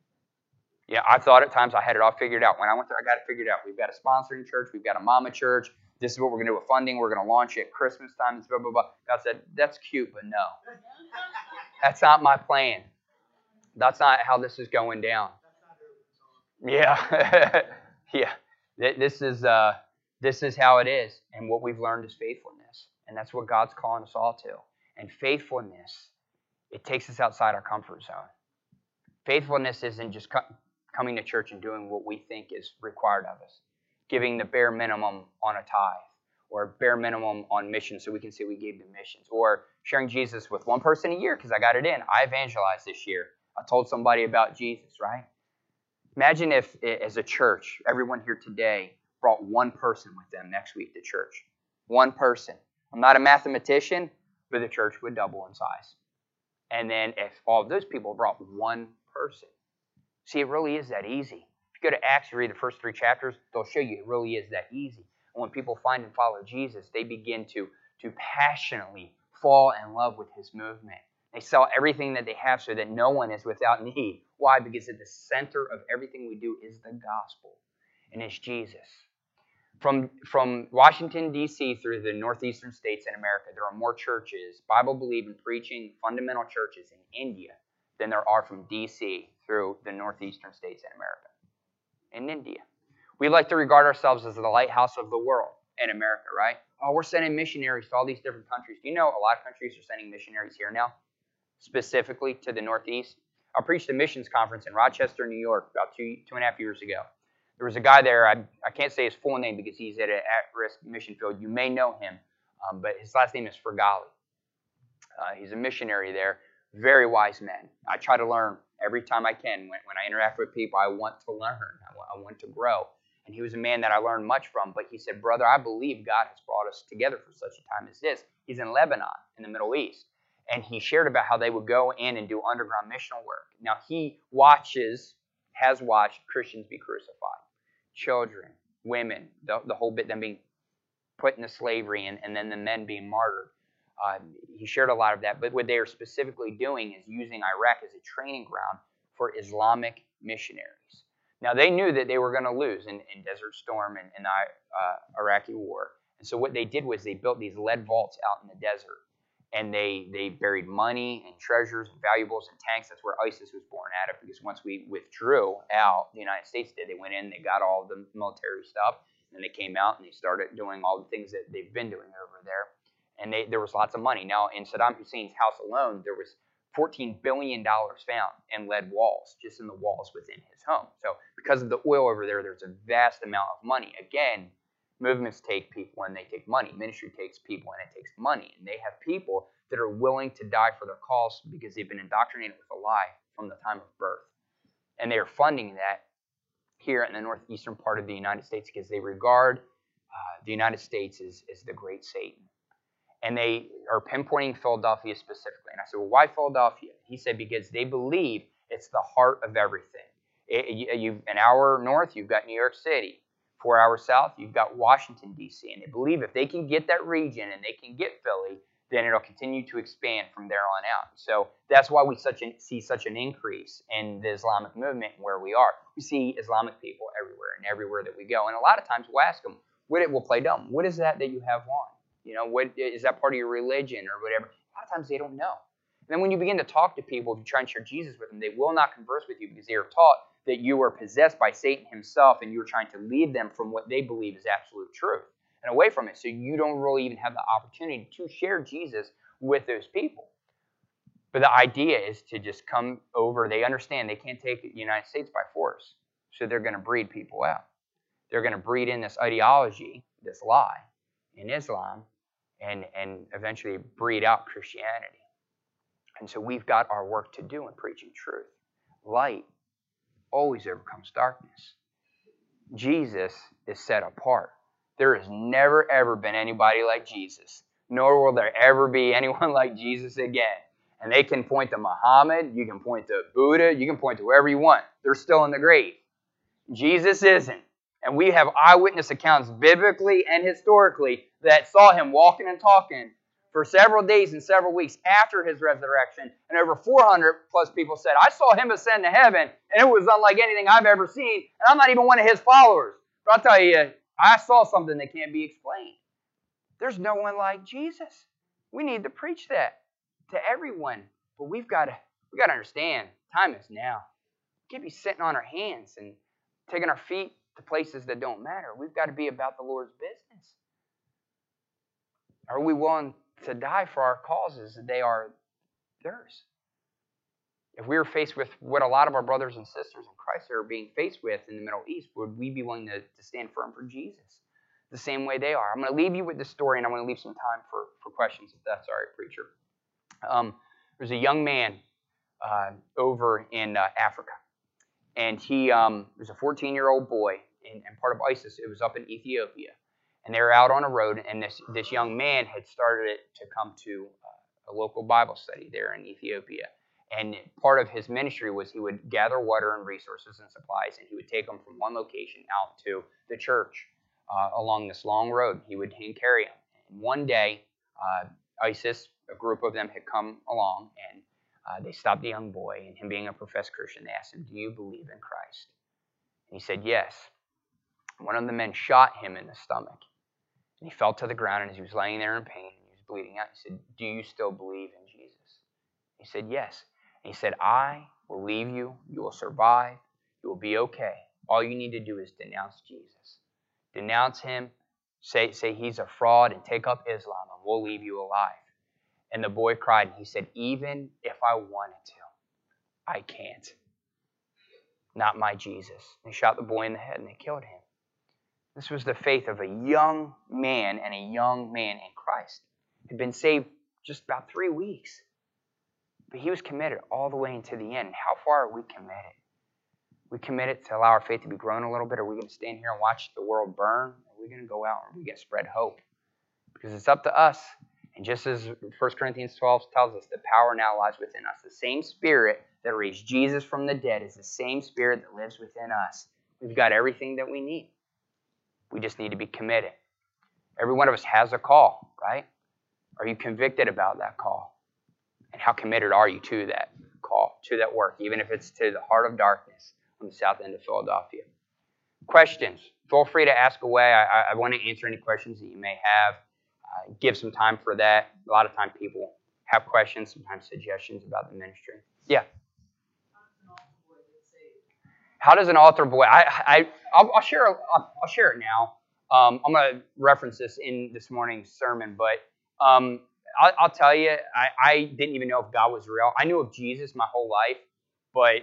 Yeah, I thought at times I had it all figured out. When I went there, I got it figured out. We've got a sponsoring church. We've got a mama church. This is what we're going to do with funding. We're going to launch it at Christmas time. Blah, blah, blah. God said, that's cute, but no. That's not my plan. That's not how this is going down. Yeah. Yeah. This is uh, this is how it is. And what we've learned is faithfulness. And that's what God's calling us all to. And faithfulness, it takes us outside our comfort zone. Faithfulness isn't just co- coming to church and doing what we think is required of us. Giving the bare minimum on a tithe, or bare minimum on missions so we can say we gave to missions, or sharing Jesus with one person a year because I got it in. I evangelized this year. I told somebody about Jesus, right? Imagine if, as a church, everyone here today brought one person with them next week to church. One person. I'm not a mathematician, but the church would double in size. And then if all of those people brought one person. See, it really is that easy. If you go to Acts, you read the first three chapters, they'll show you it really is that easy. And when people find and follow Jesus, they begin to, to passionately fall in love with His movement. They sell everything that they have so that no one is without need. Why? Because at the center of everything we do is the gospel, and it's Jesus. From, from Washington, D C through the northeastern states in America, there are more churches, Bible-believing, preaching, fundamental churches in India than there are from D C through the northeastern states in America. In India. We like to regard ourselves as the lighthouse of the world in America, right? Oh, we're sending missionaries to all these different countries. Do you know a lot of countries are sending missionaries here now? Specifically to the Northeast. I preached a missions conference in Rochester, New York about two, two and a half years ago. There was a guy there, I, I can't say his full name because he's at an at-risk mission field. You may know him, um, but his last name is Fergali. Uh, he's a missionary there. Very wise man. I try to learn every time I can. When, when I interact with people, I want to learn. I want, I want to grow. And he was a man that I learned much from. But he said, brother, I believe God has brought us together for such a time as this. He's in Lebanon, in the Middle East. And he shared about how they would go in and do underground missional work. Now, he watches, has watched Christians be crucified. Children, women, the, the whole bit, them being put into slavery, and, and then the men being martyred. Uh, he shared a lot of that. But what they are specifically doing is using Iraq as a training ground for Islamic missionaries. Now, they knew that they were going to lose in, in Desert Storm and in the uh, Iraqi war. And so what they did was they built these lead vaults out in the desert. And they, they buried money and treasures and valuables and tanks. That's where ISIS was born out of, because once we withdrew out, the United States did. They went in, they got all the military stuff, and then they came out and they started doing all the things that they've been doing over there. And they, there was lots of money. Now, in Saddam Hussein's house alone, there was fourteen billion dollars found in lead walls, just in the walls within his home. So because of the oil over there, there's a vast amount of money. Again, movements take people and they take money. Ministry takes people and it takes money. And they have people that are willing to die for their cause because they've been indoctrinated with a lie from the time of birth. And they are funding that here in the northeastern part of the United States because they regard uh, the United States as, as the great Satan. And they are pinpointing Philadelphia specifically. And I said, well, why Philadelphia? He said, because they believe it's the heart of everything. It, you, an hour north, you've got New York City. Four hours south, you've got Washington, D C And they believe if they can get that region and they can get Philly, then it'll continue to expand from there on out. So that's why we such an, see such an increase in the Islamic movement where we are. We see Islamic people everywhere and everywhere that we go. And a lot of times we'll ask them, what it will play dumb. What is that that you have on? You know, what is that part of your religion or whatever? A lot of times they don't know. And then when you begin to talk to people, if you try and share Jesus with them, they will not converse with you because they are taught that you are possessed by Satan himself and you're trying to lead them from what they believe is absolute truth and away from it. So you don't really even have the opportunity to share Jesus with those people. But the idea is to just come over. They understand they can't take the United States by force. So they're going to breed people out. They're going to breed in this ideology, this lie in Islam, and, and eventually breed out Christianity. And so we've got our work to do in preaching truth. Light always overcomes darkness. Jesus is set apart. There has never, ever been anybody like Jesus, nor will there ever be anyone like Jesus again. And they can point to Muhammad, you can point to Buddha, you can point to whoever you want. They're still in the grave. Jesus isn't. And we have eyewitness accounts biblically and historically that saw him walking and talking for several days and several weeks after his resurrection, and over four hundred plus people said, I saw him ascend to heaven, and it was unlike anything I've ever seen, and I'm not even one of his followers. But I'll tell you, I saw something that can't be explained. There's no one like Jesus. We need to preach that to everyone, but we've got to we got to understand, time is now. We can't be sitting on our hands and taking our feet to places that don't matter. We've got to be about the Lord's business. Are we willing to die for our causes? They are theirs. If we were faced with what a lot of our brothers and sisters in Christ are being faced with in the Middle East, would we be willing to, to stand firm for Jesus the same way they are? I'm going to leave you with this story, and I'm going to leave some time for, for questions, if that's all right, preacher. Um, there's a young man uh, over in uh, Africa, and he um, was a fourteen-year-old boy, and, and part of ISIS. It was up in Ethiopia. And they were out on a road, and this, this young man had started to come to uh, a local Bible study there in Ethiopia. And part of his ministry was he would gather water and resources and supplies, and he would take them from one location out to the church uh, along this long road. He would hand carry them. And one day, uh, ISIS, a group of them, had come along, and uh, they stopped the young boy. And him being a professed Christian, they asked him, do you believe in Christ? And he said, yes. One of the men shot him in the stomach. And he fell to the ground, and as he was laying there in pain, and he was bleeding out, he said, do you still believe in Jesus? He said, yes. And he said, I will leave you. You will survive. You will be okay. All you need to do is denounce Jesus. Denounce him. Say, say he's a fraud and take up Islam, and we'll leave you alive. And the boy cried, and he said, even if I wanted to, I can't. Not my Jesus. And they shot the boy in the head, and they killed him. This was the faith of a young man and a young man in Christ. He had been saved just about three weeks. But he was committed all the way into the end. How far are we committed? We committed to allow our faith to be grown a little bit? Are we going to stand here and watch the world burn? Are we going to go out and we get spread hope? Because it's up to us. And just as First Corinthians twelve tells us, the power now lies within us. The same Spirit that raised Jesus from the dead is the same Spirit that lives within us. We've got everything that we need. We just need to be committed. Every one of us has a call, right? Are you convicted about that call? And how committed are you to that call, to that work, even if it's to the heart of darkness? on the south end of Philadelphia. Questions? Feel free to ask away. I, I want to answer any questions that you may have. Uh, give some time for that. A lot of time people have questions, sometimes suggestions about the ministry. Yeah. How does an altar boy? I, I, I'll, I'll share. I'll, I'll share it now. Um, I'm going to reference this in this morning's sermon, but um, I'll, I'll tell you, I, I didn't even know if God was real. I knew of Jesus my whole life, but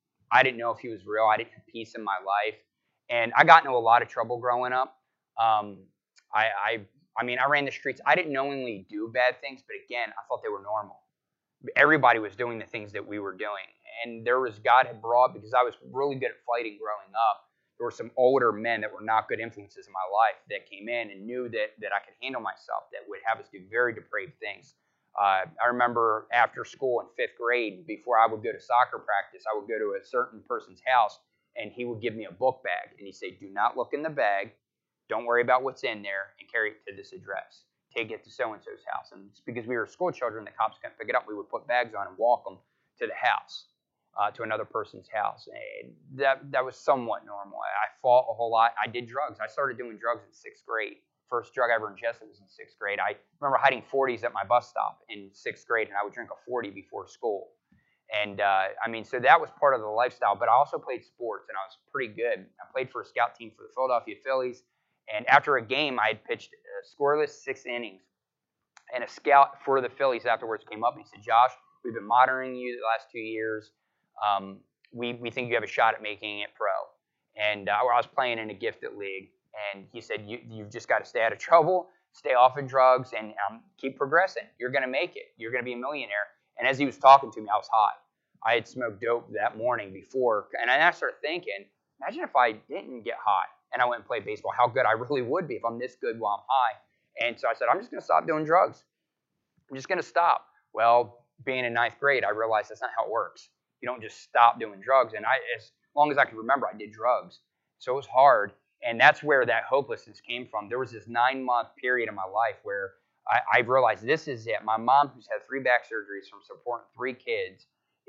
I didn't know if he was real. I didn't have peace in my life, and I got into a lot of trouble growing up. Um, I, I, I mean, I ran the streets. I didn't knowingly do bad things, but again, I thought they were normal. Everybody was doing the things that we were doing. And there was, God had brought, because I was really good at fighting growing up, there were some older men that were not good influences in my life that came in and knew that, that I could handle myself, that would have us do very depraved things. Uh, I remember after school in fifth grade, before I would go to soccer practice, I would go to a certain person's house, and he would give me a book bag. And he'd say, do not look in the bag. Don't worry about what's in there, and carry it to this address. Take it to so-and-so's house. And it's because we were school children, the cops couldn't pick it up. We would put bags on and walk them to the house, uh, to another person's house. And that that was somewhat normal. I fought a whole lot. I did drugs. I started doing drugs in sixth grade. First drug I ever ingested was in sixth grade. I remember hiding forties at my bus stop in sixth grade, and I would drink a forty before school. And, uh, I mean, so that was part of the lifestyle. But I also played sports, and I was pretty good. I played for a scout team for the Philadelphia Phillies. And after a game, I had pitched a scoreless six innings. And a scout for the Phillies afterwards came up and he said, Josh, we've been monitoring you the last two years. Um, we, we think you have a shot at making it pro. And uh, I was playing in a gifted league. And he said, you, you've just got to stay out of trouble, stay off of drugs, and um, keep progressing. You're going to make it. You're going to be a millionaire. And as he was talking to me, I was high. I had smoked dope that morning before. And I started thinking, imagine if I didn't get high and I went and played baseball, how good I really would be if I'm this good while I'm high. And so I said, I'm just going to stop doing drugs. I'm just going to stop. Well, being in ninth grade, I realized that's not how it works. You don't just stop doing drugs. And I, as long as I can remember, I did drugs. So it was hard. And that's where that hopelessness came from. There was this nine-month period in my life where I, I realized this is it. My mom, who's had three back surgeries from supporting three kids,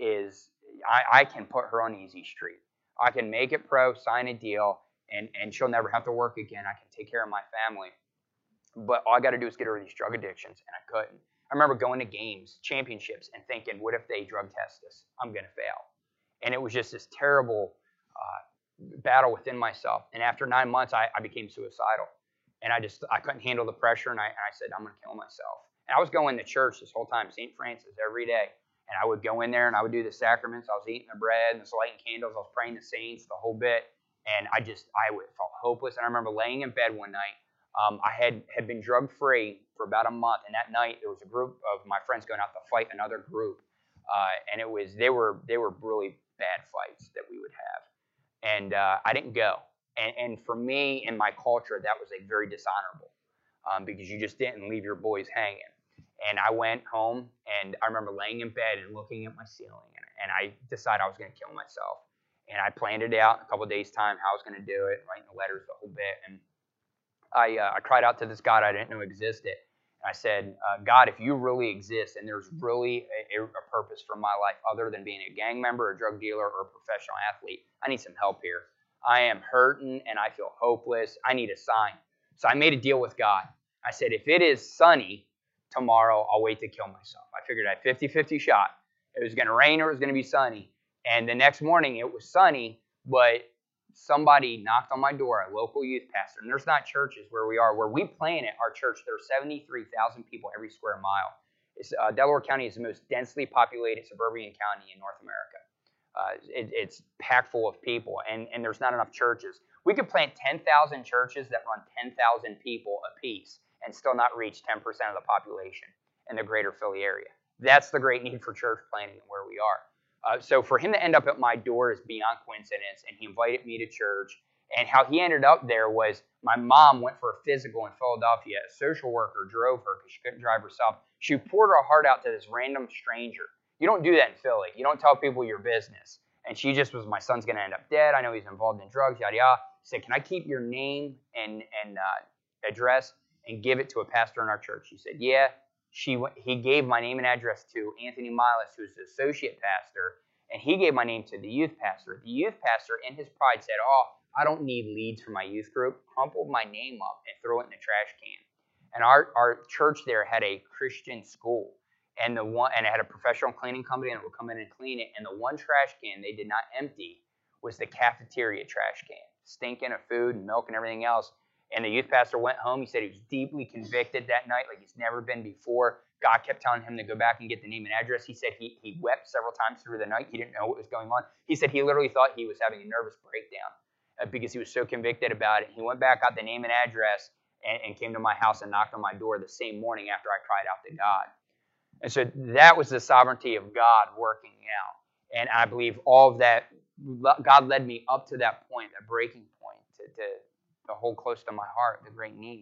is I, I can put her on easy street. I can make it pro, sign a deal, and, and she'll never have to work again. I can take care of my family. But all I got to do is get her these drug addictions, and I couldn't. I remember going to games, championships, and thinking, what if they drug test us? I'm going to fail. And it was just this terrible uh, battle within myself. And after nine months, I, I became suicidal. And I just, I couldn't handle the pressure, and I, and I said, I'm going to kill myself. And I was going to church this whole time, Saint Francis, every day. And I would go in there, and I would do the sacraments. I was eating the bread, and I was lighting candles. I was praying the saints, the whole bit. And I just, I felt hopeless. And I remember laying in bed one night. Um, I had, had been drug-free for about a month. And that night, there was a group of my friends going out to fight another group. Uh, and it was, they were, they were really bad fights that we would have. And uh, I didn't go. And, and for me, in my culture, that was like very dishonorable um, because you just didn't leave your boys hanging. And I went home, and I remember laying in bed and looking at my ceiling, and, and I decided I was going to kill myself. And I planned it out in a couple of days' time, how I was going to do it, writing the letters, the whole bit. And I, uh, I cried out to this God I didn't know existed. And I said, uh, God, if you really exist and there's really a, a purpose for my life other than being a gang member, a drug dealer, or a professional athlete, I need some help here. I am hurting, and I feel hopeless. I need a sign. So I made a deal with God. I said, if it is sunny tomorrow, I'll wait to kill myself. I figured I had a fifty-fifty shot. It was going to rain or it was going to be sunny. And the next morning, it was sunny, but somebody knocked on my door, a local youth pastor. And there's not churches where we are. Where we plan at our church, there are seventy-three thousand people every square mile. It's, uh, Delaware County is the most densely populated suburban county in North America. Uh, it, it's packed full of people, and, and there's not enough churches. We could plant ten thousand churches that run ten thousand people apiece and still not reach ten percent of the population in the greater Philly area. That's the great need for church planting and where we are. Uh, so for him to end up at my door is beyond coincidence, and he invited me to church. And how he ended up there was my mom went for a physical in Philadelphia. A social worker drove her because she couldn't drive herself. She poured her heart out to this random stranger. You don't do that in Philly. You don't tell people your business. And she just was, my son's going to end up dead. I know he's involved in drugs, yada, yada. She said, can I keep your name and, and uh, address and give it to a pastor in our church? She said, yeah. She He gave my name and address to Anthony Miles, who's the associate pastor, And he gave my name to the youth pastor. The youth pastor, in his pride, said, oh, I don't need leads for my youth group. Crumpled my name up and threw it in the trash can. And our, our church there had a Christian school. And the one and it had a professional cleaning company, and it would come in and clean it. And the one trash can they did not empty was the cafeteria trash can, stinking of food and milk and everything else. And the youth pastor went home. He said he was deeply convicted that night, like he's never been before. God kept telling him to go back and get the name and address. He said he, he wept several times through the night. He didn't know what was going on. He said he literally thought he was having a nervous breakdown uh, because he was so convicted about it. He went back, got the name and address, and, and came to my house and knocked on my door the same morning after I cried out to God. And so that was the sovereignty of God working out. And I believe all of that, God led me up to that point, that breaking point, to, to, to hold close to my heart the great need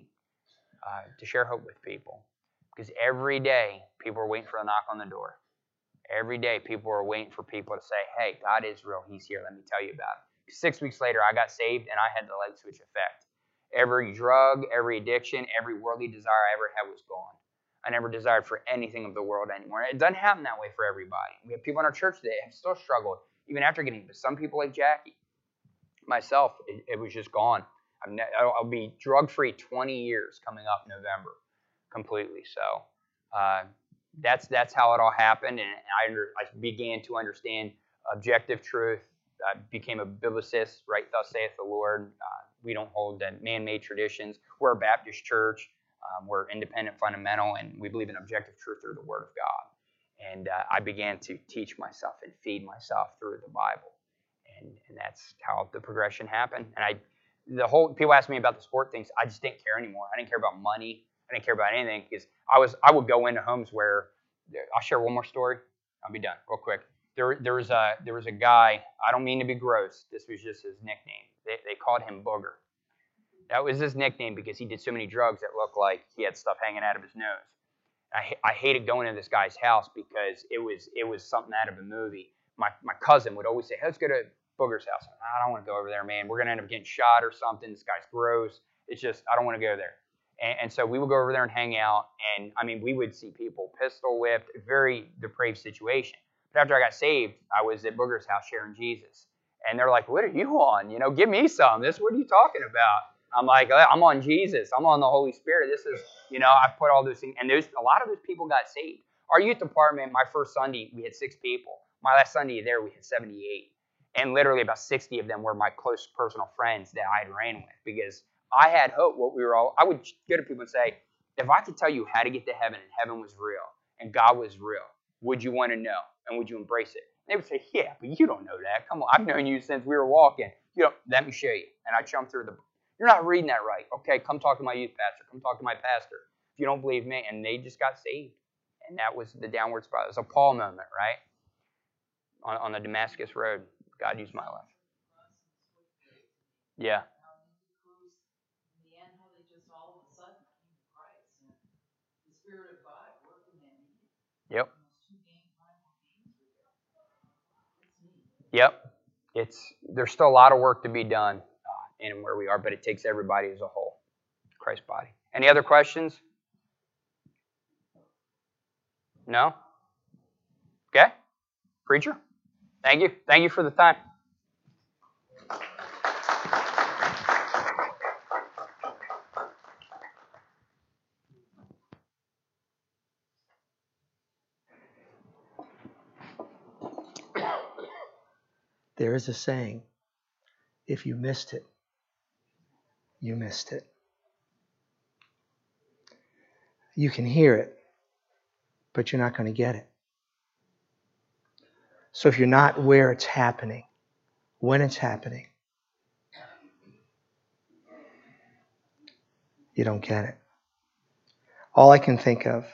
uh, to share hope with people. Because every day, people are waiting for a knock on the door. Every day, people are waiting for people to say, hey, God is real. He's here. Let me tell you about it. Six weeks later, I got saved, and I had the light switch effect. Every drug, every addiction, every worldly desire I ever had was gone. I never desired for anything of the world anymore. It doesn't happen that way for everybody. We have people in our church that have still struggled, even after getting it. But some people like Jackie, myself, it, it was just gone. I'm ne- I'll be drug-free twenty years coming up in November, completely. So uh, that's that's how it all happened, and I, under, I began to understand objective truth. I became a biblicist, right? Thus saith the Lord. Uh, we don't hold that man-made traditions. We're a Baptist church. Um, we're independent, fundamental, and we believe in objective truth through the Word of God. And uh, I began to teach myself and feed myself through the Bible, and, and that's how the progression happened. And I, the whole people ask me about the sport things. I just didn't care anymore. I didn't care about money. I didn't care about anything because I was. I would go into homes where I'll share one more story. I'll be done real quick. There, there was a there was a guy. I don't mean to be gross. This was just his nickname. They, they called him Booger. That was his nickname because he did so many drugs that looked like he had stuff hanging out of his nose. I, I hated going to this guy's house because it was it was something out of a movie. My my cousin would always say, hey, let's go to Booger's house. I don't want to go over there, man. We're going to end up getting shot or something. This guy's gross. It's just, I don't want to go there. And, and so we would go over there and hang out. And, I mean, we would see people pistol whipped, very depraved situation. But after I got saved, I was at Booger's house sharing Jesus. And they're like, what are you on? You know, give me some. This, what are you talking about? I'm like, I'm on Jesus. I'm on the Holy Spirit. This is, you know, I put all those things. And there's a lot of those people got saved. Our youth department, my first Sunday, we had six people. My last Sunday there, we had seventy-eight. And literally about sixty of them were my close personal friends that I had ran with. Because I had hope. What we were all, I would go to people and say, if I could tell you how to get to heaven and heaven was real and God was real, would you want to know? And would you embrace it? And they would say, yeah, but you don't know that. Come on, I've known you since we were walking. You know, let me show you. And I jumped through the, you're not reading that right. Okay, come talk to my youth pastor. Come talk to my pastor. If you don't believe me. And they just got saved. And that was the downward spiral. It was a Paul moment, right? On, on the Damascus Road. God used my life. Yeah. Yep. Yep. It's there's still a lot of work to be done uh, in where we are, but it takes everybody as a whole. Christ's body. Any other questions? No? Okay. Preacher? Thank you. Thank you for the time. There is a saying, if you missed it, you missed it. You can hear it, but you're not going to get it. So if you're not where it's happening, when it's happening, you don't get it. All I can think of,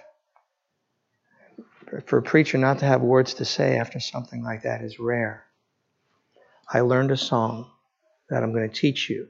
for a preacher not to have words to say after something like that is rare. I learned a song that I'm going to teach you.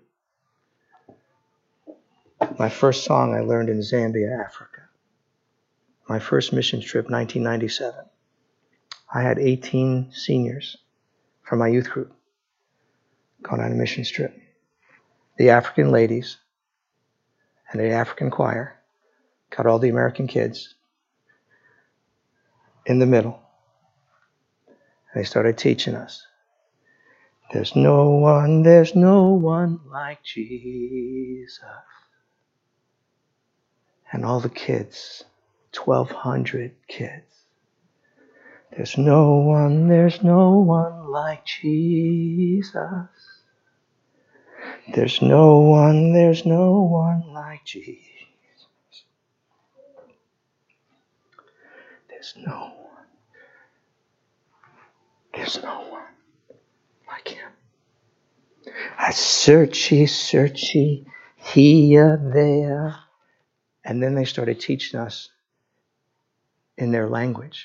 My first song I learned in Zambia, Africa. My first mission trip, nineteen ninety-seven. I had eighteen seniors from my youth group going on a mission trip. The African ladies and the African choir got all the American kids in the middle. And they started teaching us. There's no one, there's no one like Jesus. And all the kids, twelve hundred kids. There's no one, there's no one like Jesus. There's no one, there's no one like Jesus. There's no one, there's no one like him. I searchy, searchy, here, there. And then they started teaching us in their language.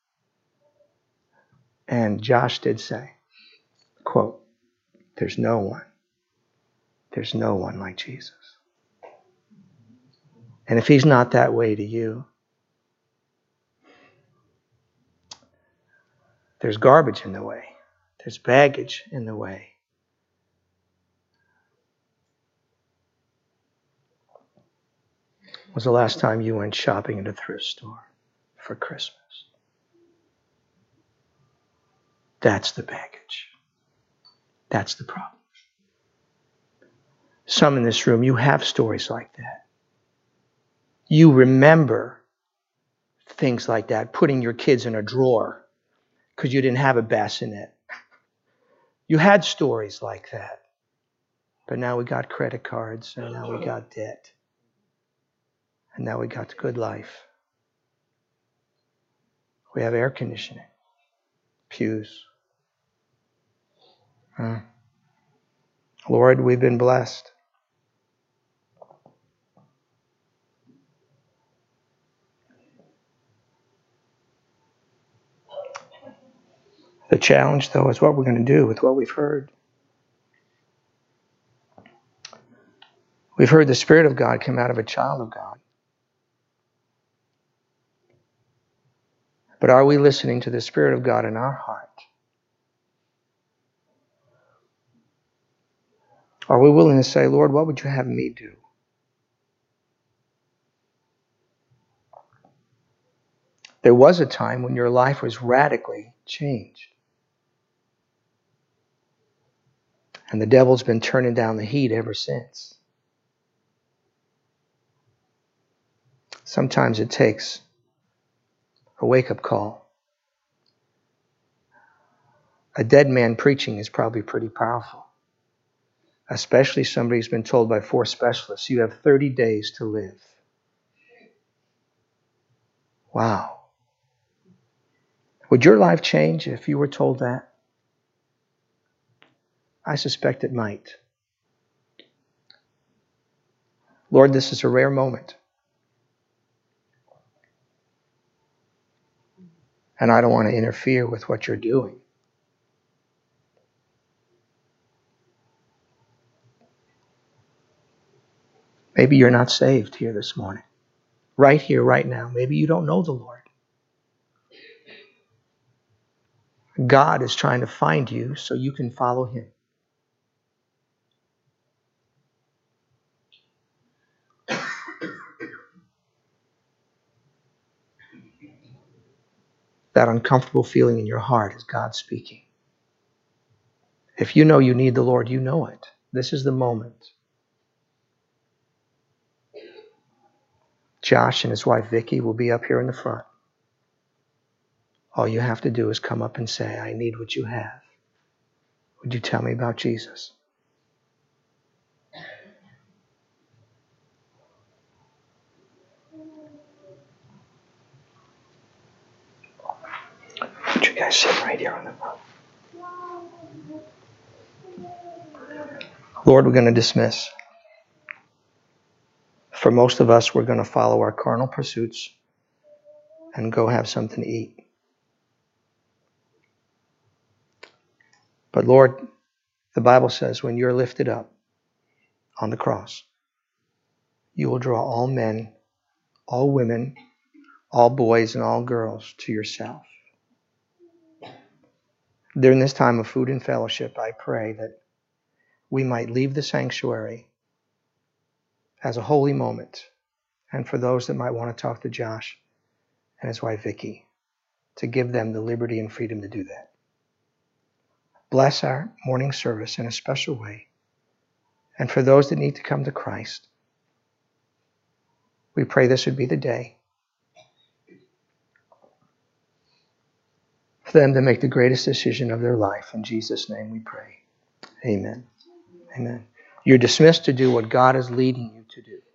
And Josh did say, quote, there's no one, there's no one like Jesus. And if he's not that way to you, there's garbage in the way. There's baggage in the way. When was the last time you went shopping at a thrift store for Christmas? That's the baggage. That's the problem. Some in this room, you have stories like that. You remember things like that, putting your kids in a drawer because you didn't have a bassinet. You had stories like that. But now we got credit cards, and now we got debt. And now we got the good life. We have air conditioning, pews. Huh? Lord, we've been blessed. The challenge, though, is what we're going to do with what we've heard. We've heard the Spirit of God come out of a child of God. But are we listening to the Spirit of God in our heart? Are we willing to say, Lord, what would you have me do? There was a time when your life was radically changed. And the devil's been turning down the heat ever since. Sometimes it takes a wake-up call. A dead man preaching is probably pretty powerful. Especially somebody who's been told by four specialists, you have thirty days to live. Wow. Would your life change if you were told that? I suspect it might. Lord, this is a rare moment. And I don't want to interfere with what you're doing. Maybe you're not saved here this morning. Right here, right now. Maybe you don't know the Lord. God is trying to find you so you can follow him. That uncomfortable feeling in your heart is God speaking. If you know you need the Lord, you know it. This is the moment. Josh and his wife Vicky will be up here in the front. All you have to do is come up and say, I need what you have. Would you tell me about Jesus? Would you guys sit right here on the front? Lord, we're going to dismiss. For most of us, we're going to follow our carnal pursuits and go have something to eat. But Lord, the Bible says when you're lifted up on the cross, you will draw all men, all women, all boys and all girls to yourself. During this time of food and fellowship, I pray that we might leave the sanctuary as a holy moment. And for those that might want to talk to Josh and his wife Vicky, to give them the liberty and freedom to do that. bless our morning service in a special way. And for those that need to come to Christ, we pray this would be the day for them to make the greatest decision of their life. In Jesus' name we pray. Amen. Amen. You're dismissed to do what God is leading you to do.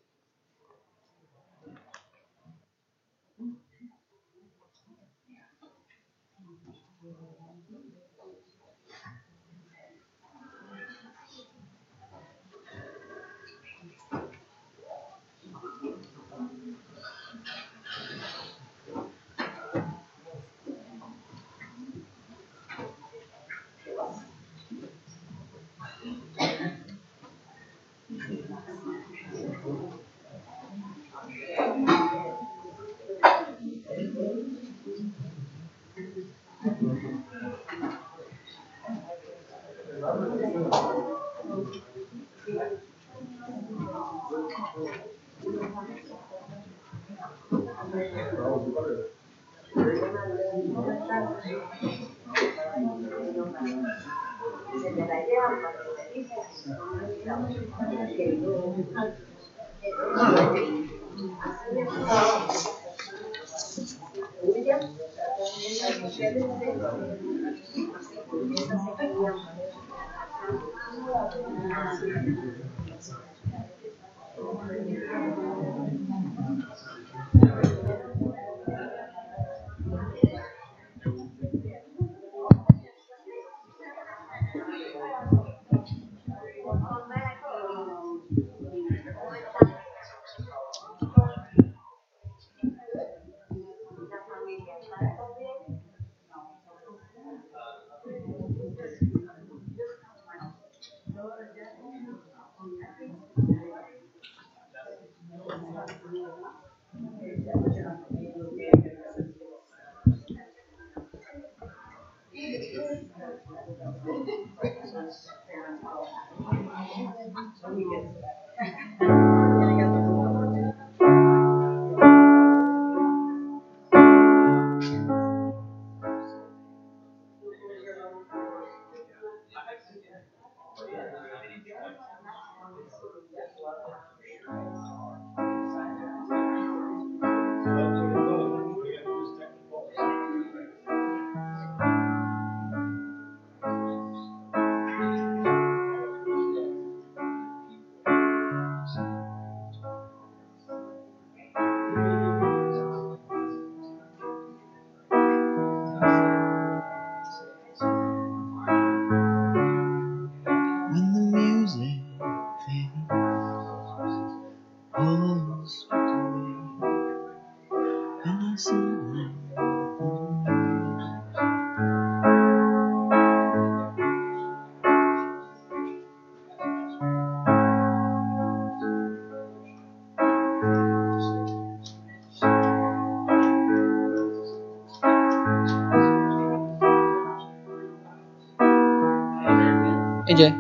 Hey Jay.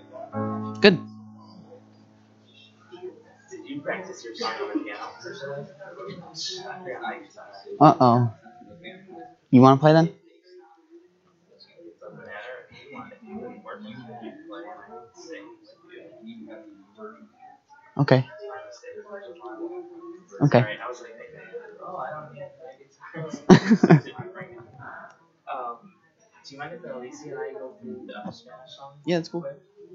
Good. Did you practice your song on the piano? Uh oh. You want to play then? It doesn't matter if you want. If you can work with me, you play and I can sing with you. Okay. Okay. Sorry, I was like thinking, oh, I don't need guitars. um, do you mind if Alicia and I go through the Spanish song? Yeah, that's cool.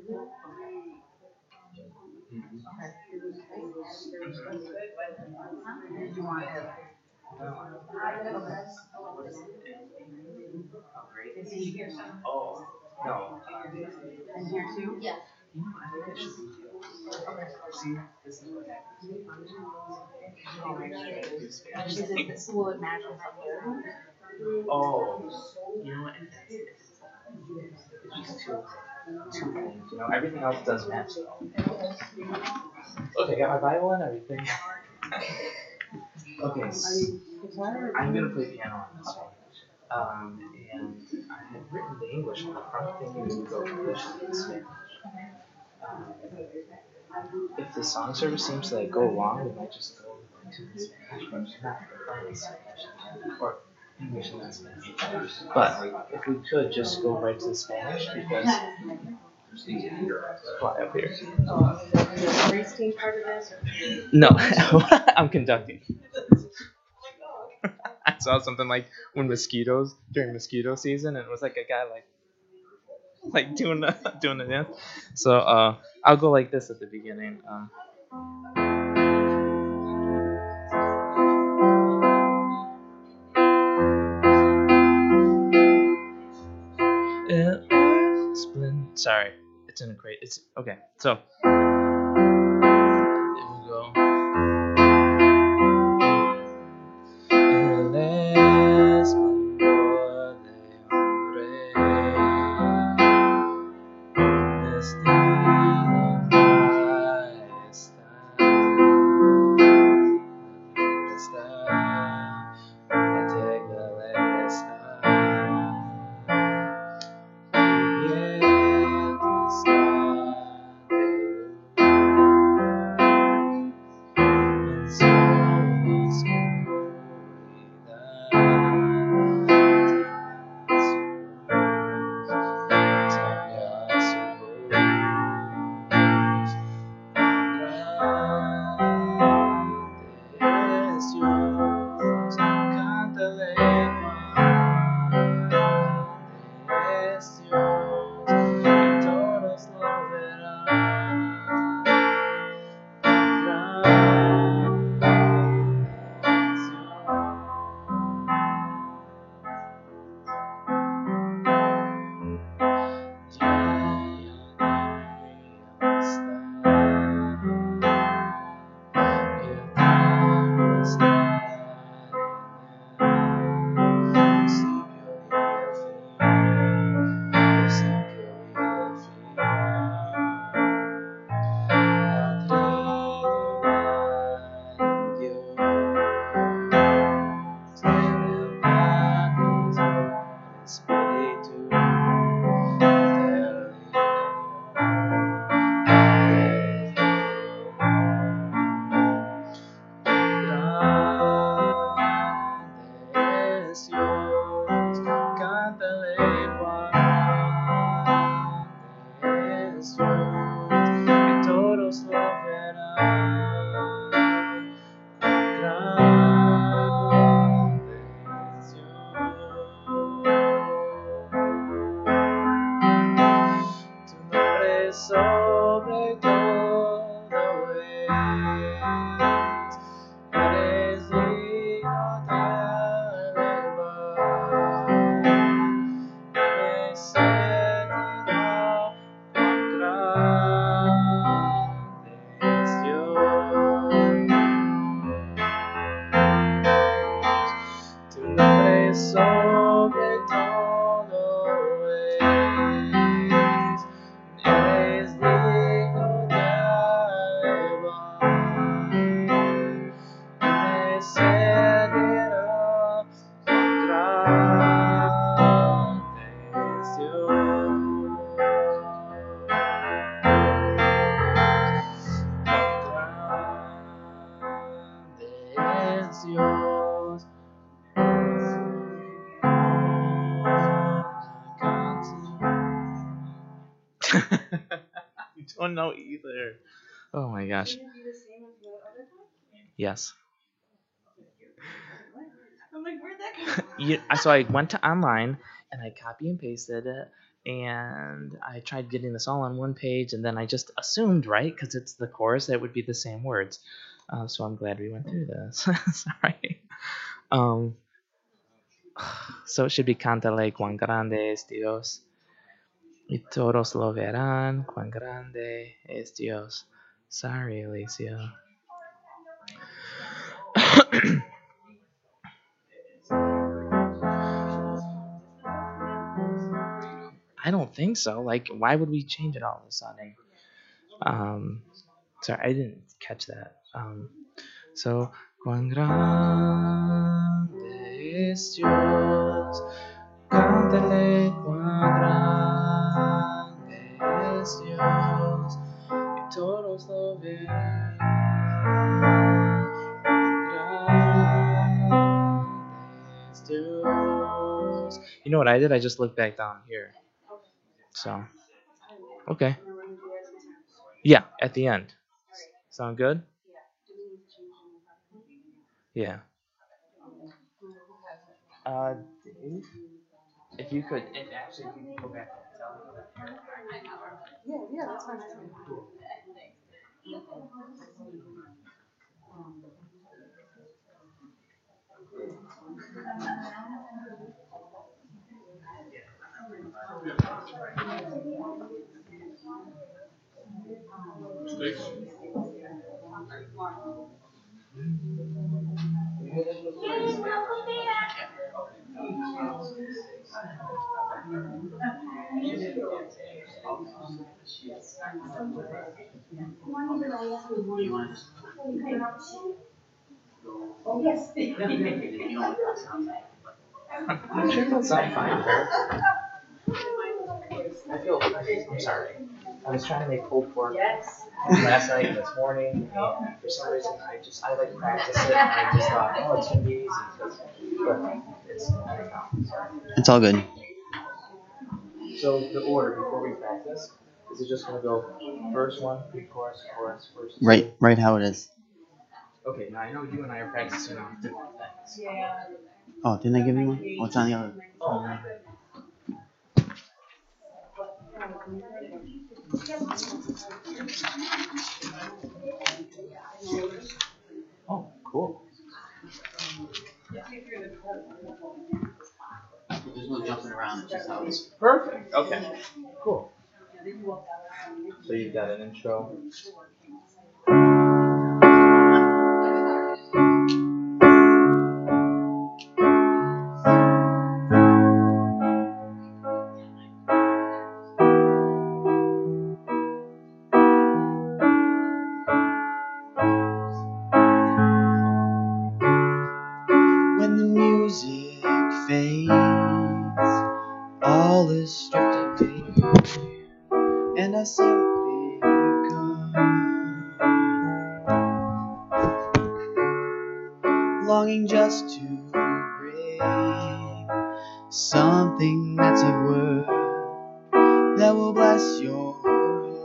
Oh, no. And here too? Yeah. You know, I think I should be too. Okay. See, this is what happens. Is it this will it match with my hair? Oh, you know what? It's just two, two things. You know, everything else does match though. Okay, got my Bible and everything. Okay, so I'm gonna play piano on this one. Um, and I had written the English on the front, thinking we would go English and Spanish. Um, if the song service seems to like go long, we might just go into the Spanish, but not the Spanish. Or English and then Spanish. But if we could just go right to the Spanish because fly up here. The race team part of this? Or? No, I'm conducting. I saw something like when mosquitoes during mosquito season, and it was like a guy like like doing the doing the dance. So uh, I'll go like this at the beginning. Um, Sorry, it's in a crate. It's okay. So here we go. El esplendor de un rey, vestido en majestad, está, alegre está. Sobre todo es, eres digno de alabar, me sentirá cuán grande es Dios. Tu nombre sobre todo es. Eres digno de alabar, me servirá cuán grande es Dios, cuán grande es Dios. I don't know either. Oh my gosh. Yes. I'm like, where'd that come from? Yeah, so I went to online and I copy and pasted it, and I tried getting this all on one page, and then I just assumed, right, because it's the chorus, that it would be the same words. Uh, so I'm glad we went through this. Sorry. Um. So it should be Cántale cuán grande es Dios. Y todos lo verán, cuán grande es Dios. Sorry, Alicia. I don't think so. Like, why would we change it all of a sudden? Um, sorry, I didn't catch that. Um, so, cuán grande es Dios. Cántale cuán grande es Dios. Y todos lo verán. Grande es sisters. You know what I did? I just looked back down here. So, okay. Yeah, at the end. Sound good? Yeah. Uh, Dave, if you could, and actually, if you could go back and tell me that. Yeah, yeah, that's fine. I'm sure it'll sound fine, Kurt. I feel, I'm sorry. I was trying to make pulled pork last night and this morning, and for some reason I just, I like practice it, and I just thought, oh, it's gonna be easy, but it's, I don't know, sorry. It's all good. So the order before we practice, is it just gonna go first one, pre-chorus, chorus, verse two? Right, right how it is. Okay, now I know you and I are practicing on different things. Oh, didn't I give you one? What's on the other? Oh, Oh, cool. there's no jumping around. It's just how it's. Perfect. Okay. Cool. So you've got an intro. When the music fades, all is stripped away, and I simply come, longing just to bring something that's of worth that will bless your heart.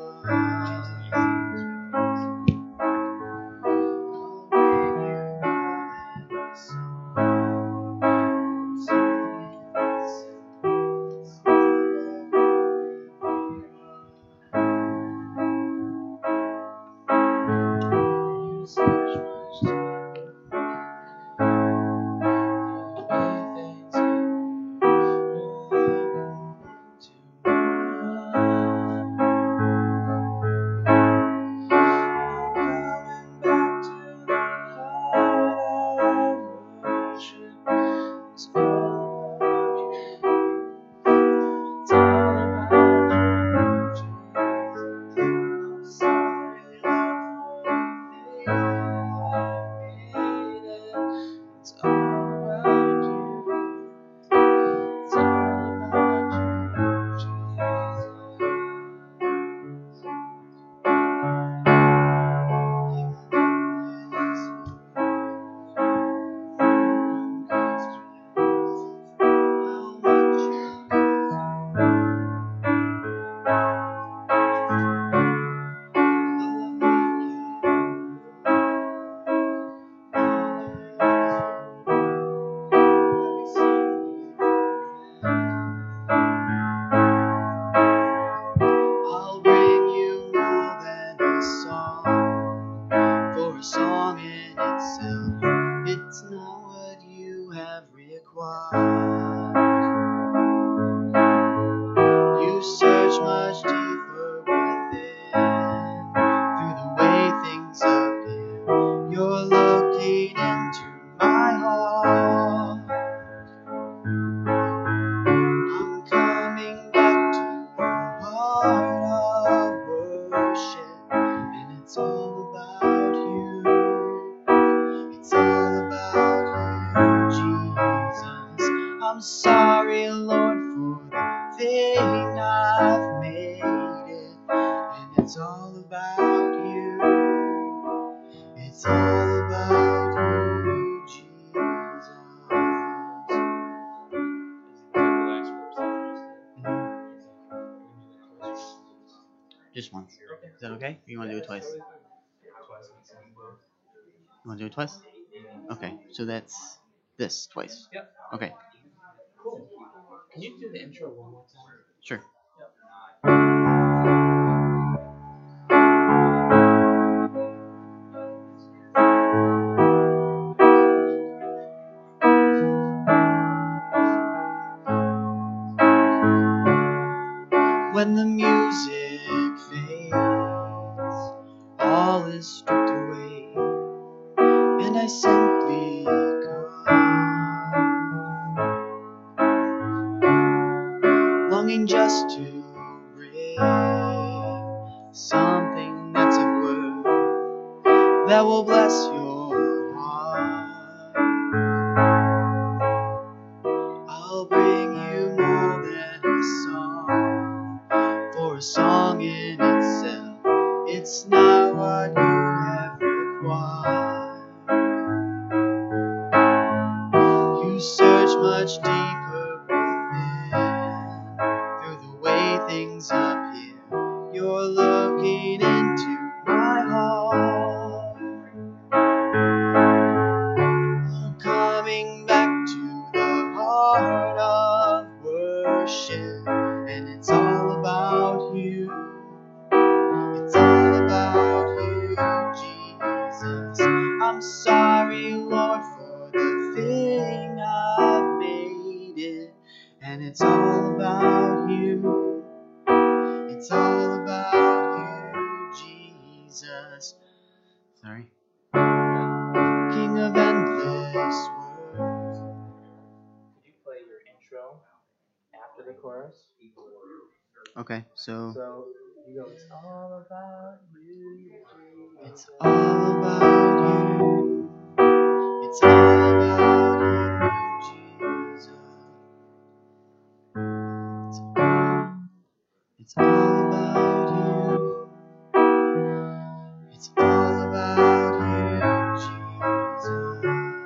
I'll bring you more than a song, for a song in itself, it's not what you have required. You search much deeper within, through the way things appear, you're looking into my heart. I'm coming back to the heart of worship, and it's all about you. It's all about you, Jesus. I'm sorry, Lord, for the thing I've made it, and it's all about you. It's all about you, Jesus. Just once. Is that okay? Or you want to do it twice? Twice. You want to do it twice? Okay, so that's this twice. Yep. Okay, Cool. Can you do the intro one more time? sure. When the music fades, all is stripped away, and I simply come, longing just to bring something that's of worth that will bless your heart. I'll bring you more than a song, for a song in itself, it's not what you have required. You search much deeper within, through the way things appear. You're looking into my heart. Coming back to the heart of worship, and it's all about you. It's all about you, Jesus. I'm sorry, Lord, for the thing I've made it, and it's all about you. It's all about you, Jesus. Sorry. King of endless world. Could you play your intro after the chorus? Okay, so So you go, it's all about you, Jesus. It's all about you. It's all about you, Jesus. It's all, it's all about you. It's all about you, Jesus.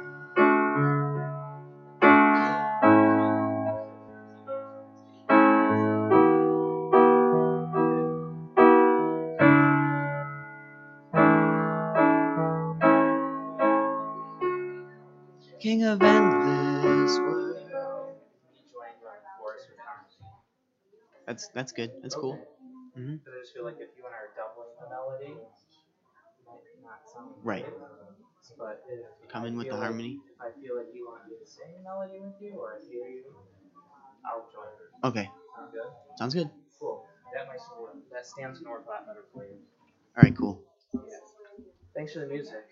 King of endless world. You join the chorus with harmony. that's that's good. That's cool. hmm Because I just feel like if you and I are doubling the melody, it might not sound Right. good. But if Come I in with feel the like- harmony. If I feel like you want me to sing the melody with you, or I hear you, I'll join. Okay, Sound good? sounds good. Cool. That might work. That stands north a lot better for you. All right, cool. Thanks for the music.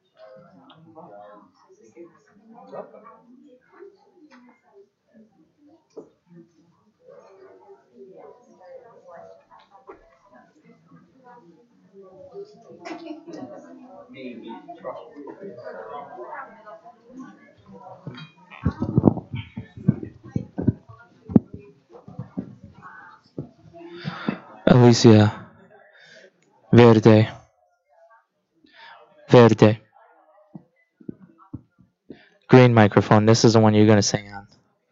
Welcome. Alicia, verde, verde. Green microphone. This is the one you're going to sing on.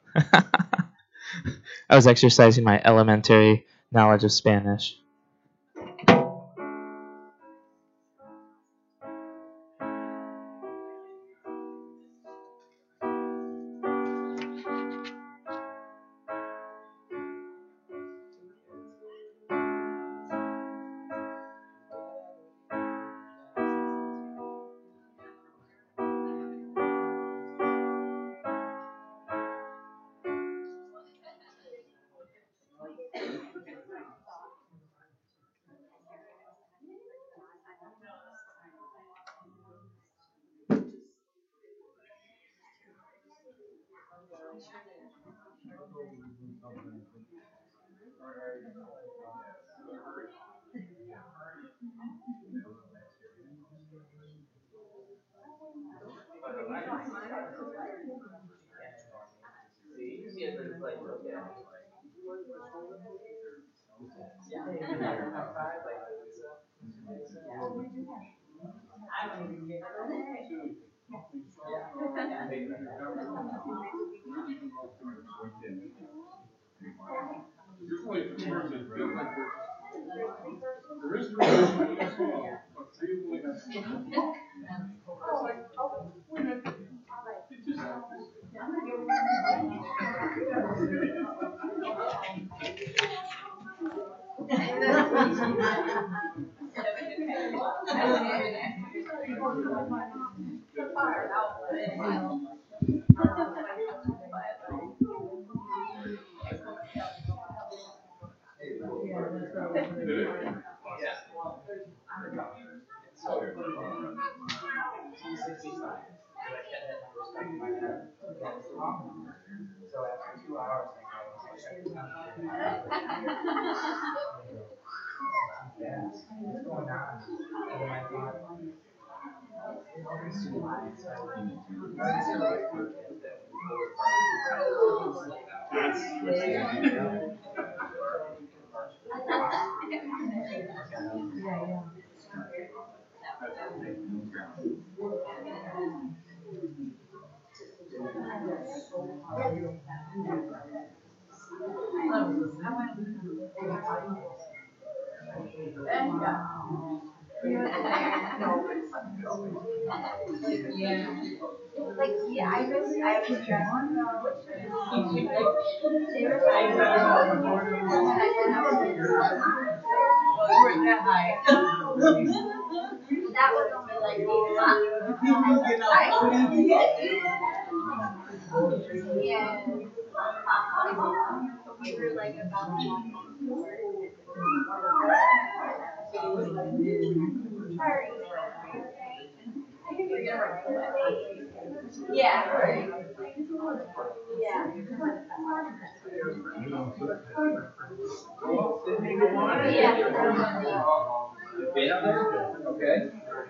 I was exercising my elementary knowledge of Spanish. So after two hours, I go, yeah, what's going on? And then I thought, Like, yeah, I just, I have to dress. That was only like eight o'clock. Yeah. We were like about yeah, right. Yeah. okay.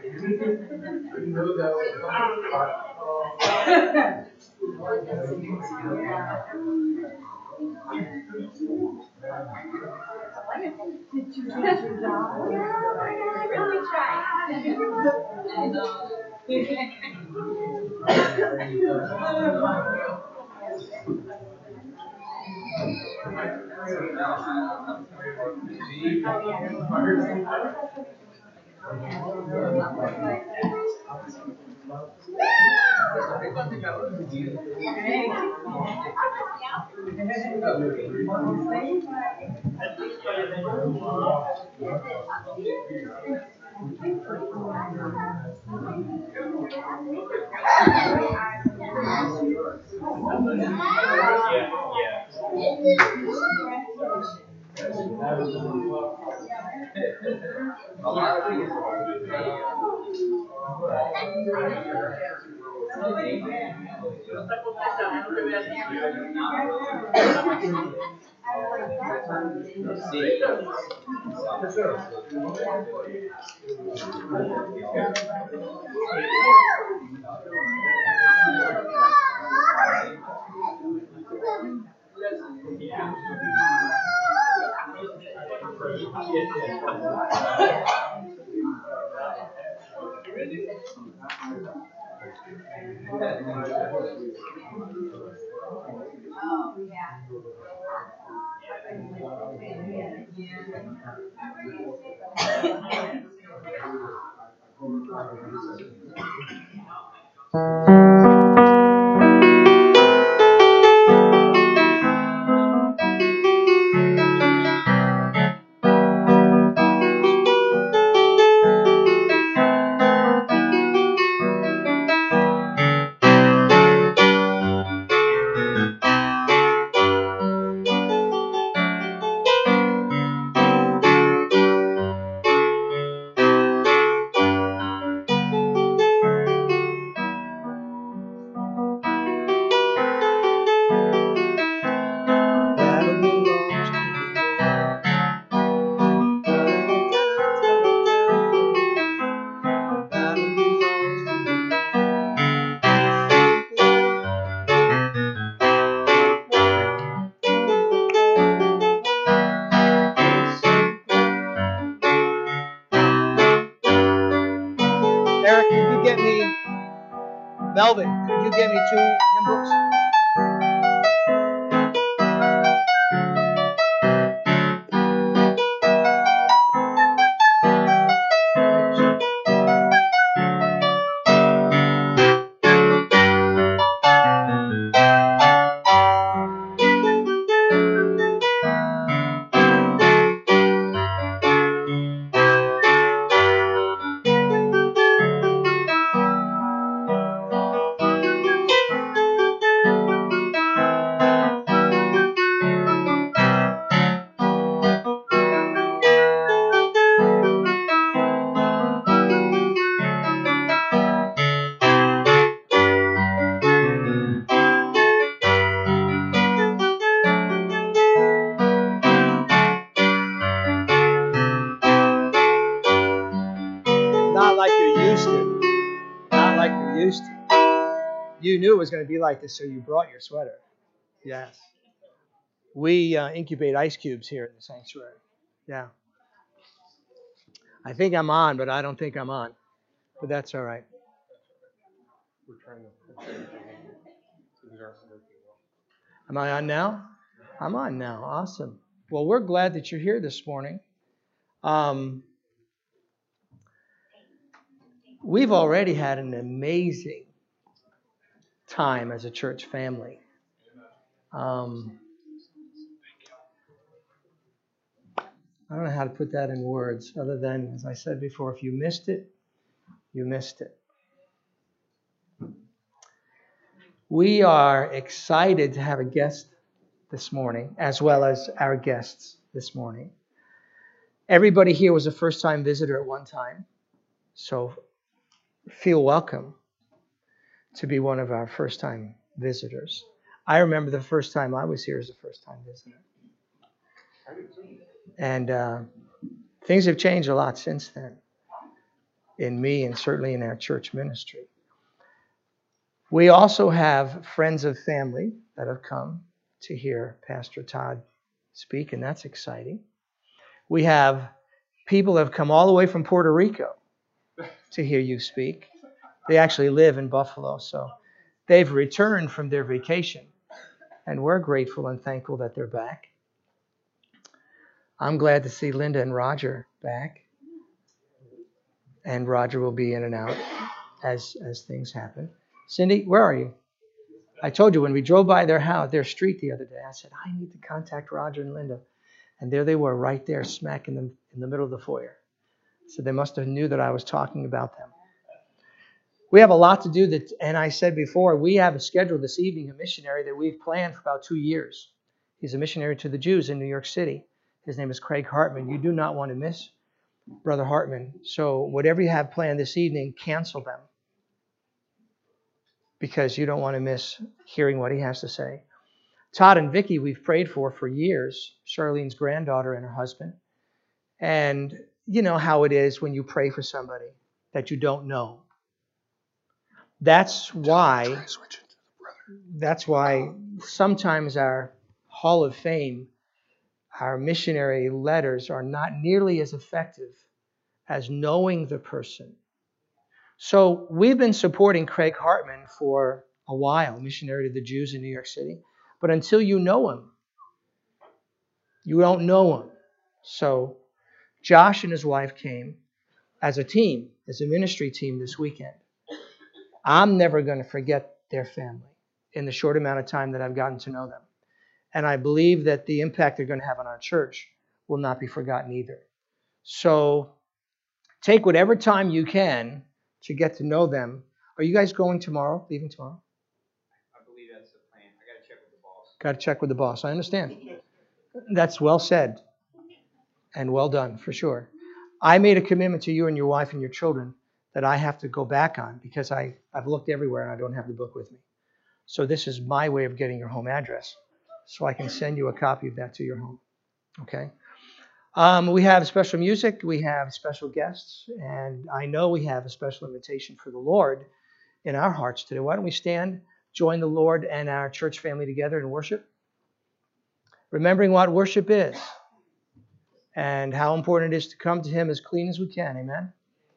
Really try. Eric, could you get me, Melvin, could you get me two hymn books? You knew it was going to be like this, so you brought your sweater. Yes. We uh, incubate ice cubes here in the sanctuary. Yeah. I think I'm on, but I don't think I'm on. But that's all right. We're trying to. Am I on now? I'm on now. Awesome. Well, we're glad that you're here this morning. Um, we've already had an amazing time as a church family. Um, I don't know how to put that in words other than, as I said before, if you missed it, you missed it. We are excited to have a guest this morning, as well as our guests this morning. Everybody here was a first-time visitor at one time, so feel welcome to be one of our first-time visitors. I remember the first time I was here as a first-time visitor. And uh, things have changed a lot since then in me and certainly in our church ministry. We also have friends of family that have come to hear Pastor Todd speak, and that's exciting. We have people that have come all the way from Puerto Rico to hear you speak. They actually live in Buffalo, so they've returned from their vacation, and we're grateful and thankful that they're back. I'm glad to see Linda and Roger back, and Roger will be in and out as as things happen. Cindy, where are you? I told you when we drove by their house, their street the other day, I said, I need to contact Roger and Linda. And there they were right there smack in the, in the middle of the foyer. So they must have knew that I was talking about them. We have a lot to do, that, and I said before, we have a schedule this evening, a missionary that we've planned for about two years. He's a missionary to the Jews in New York City. His name is Craig Hartman. You do not want to miss Brother Hartman. So whatever you have planned this evening, cancel them, because you don't want to miss hearing what he has to say. Todd and Vicky, we've prayed for for years, Charlene's granddaughter and her husband. And you know how it is when you pray for somebody that you don't know. That's why, that's why sometimes our Hall of Fame, our missionary letters are not nearly as effective as knowing the person. So we've been supporting Craig Hartman for a while, missionary to the Jews in New York City. But until you know him, you don't know him. So Josh and his wife came as a team, as a ministry team this weekend. I'm never going to forget their family in the short amount of time that I've gotten to know them. And I believe that the impact they're going to have on our church will not be forgotten either. So take whatever time you can to get to know them. Are you guys going tomorrow, leaving tomorrow? I believe that's the plan. I got to check with the boss. Got to check with the boss. I understand. That's well said and well done, for sure. I made a commitment to you and your wife and your children that I have to go back on because I, I've looked everywhere and I don't have the book with me. So this is my way of getting your home address, so I can send you a copy of that to your home. Okay? Um, we have special music. We have special guests. And I know we have a special invitation for the Lord in our hearts today. Why don't we stand, join the Lord and our church family together in worship? Remembering what worship is and how important it is to come to Him as clean as we can. Amen?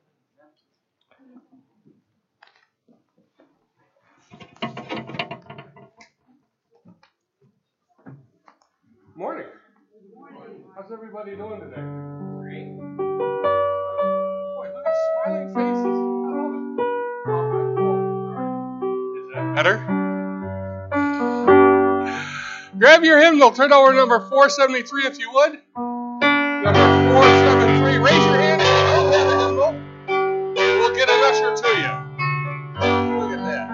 Morning. How's everybody doing today? Great. Boy, look at smiling faces. I love it. Is that better? Grab your hymnal. Turn over to number four seventy-three if you would. Number four seventy-three. Raise your hand if you don't have a hymnal. And we'll get an usher to you. Look at that.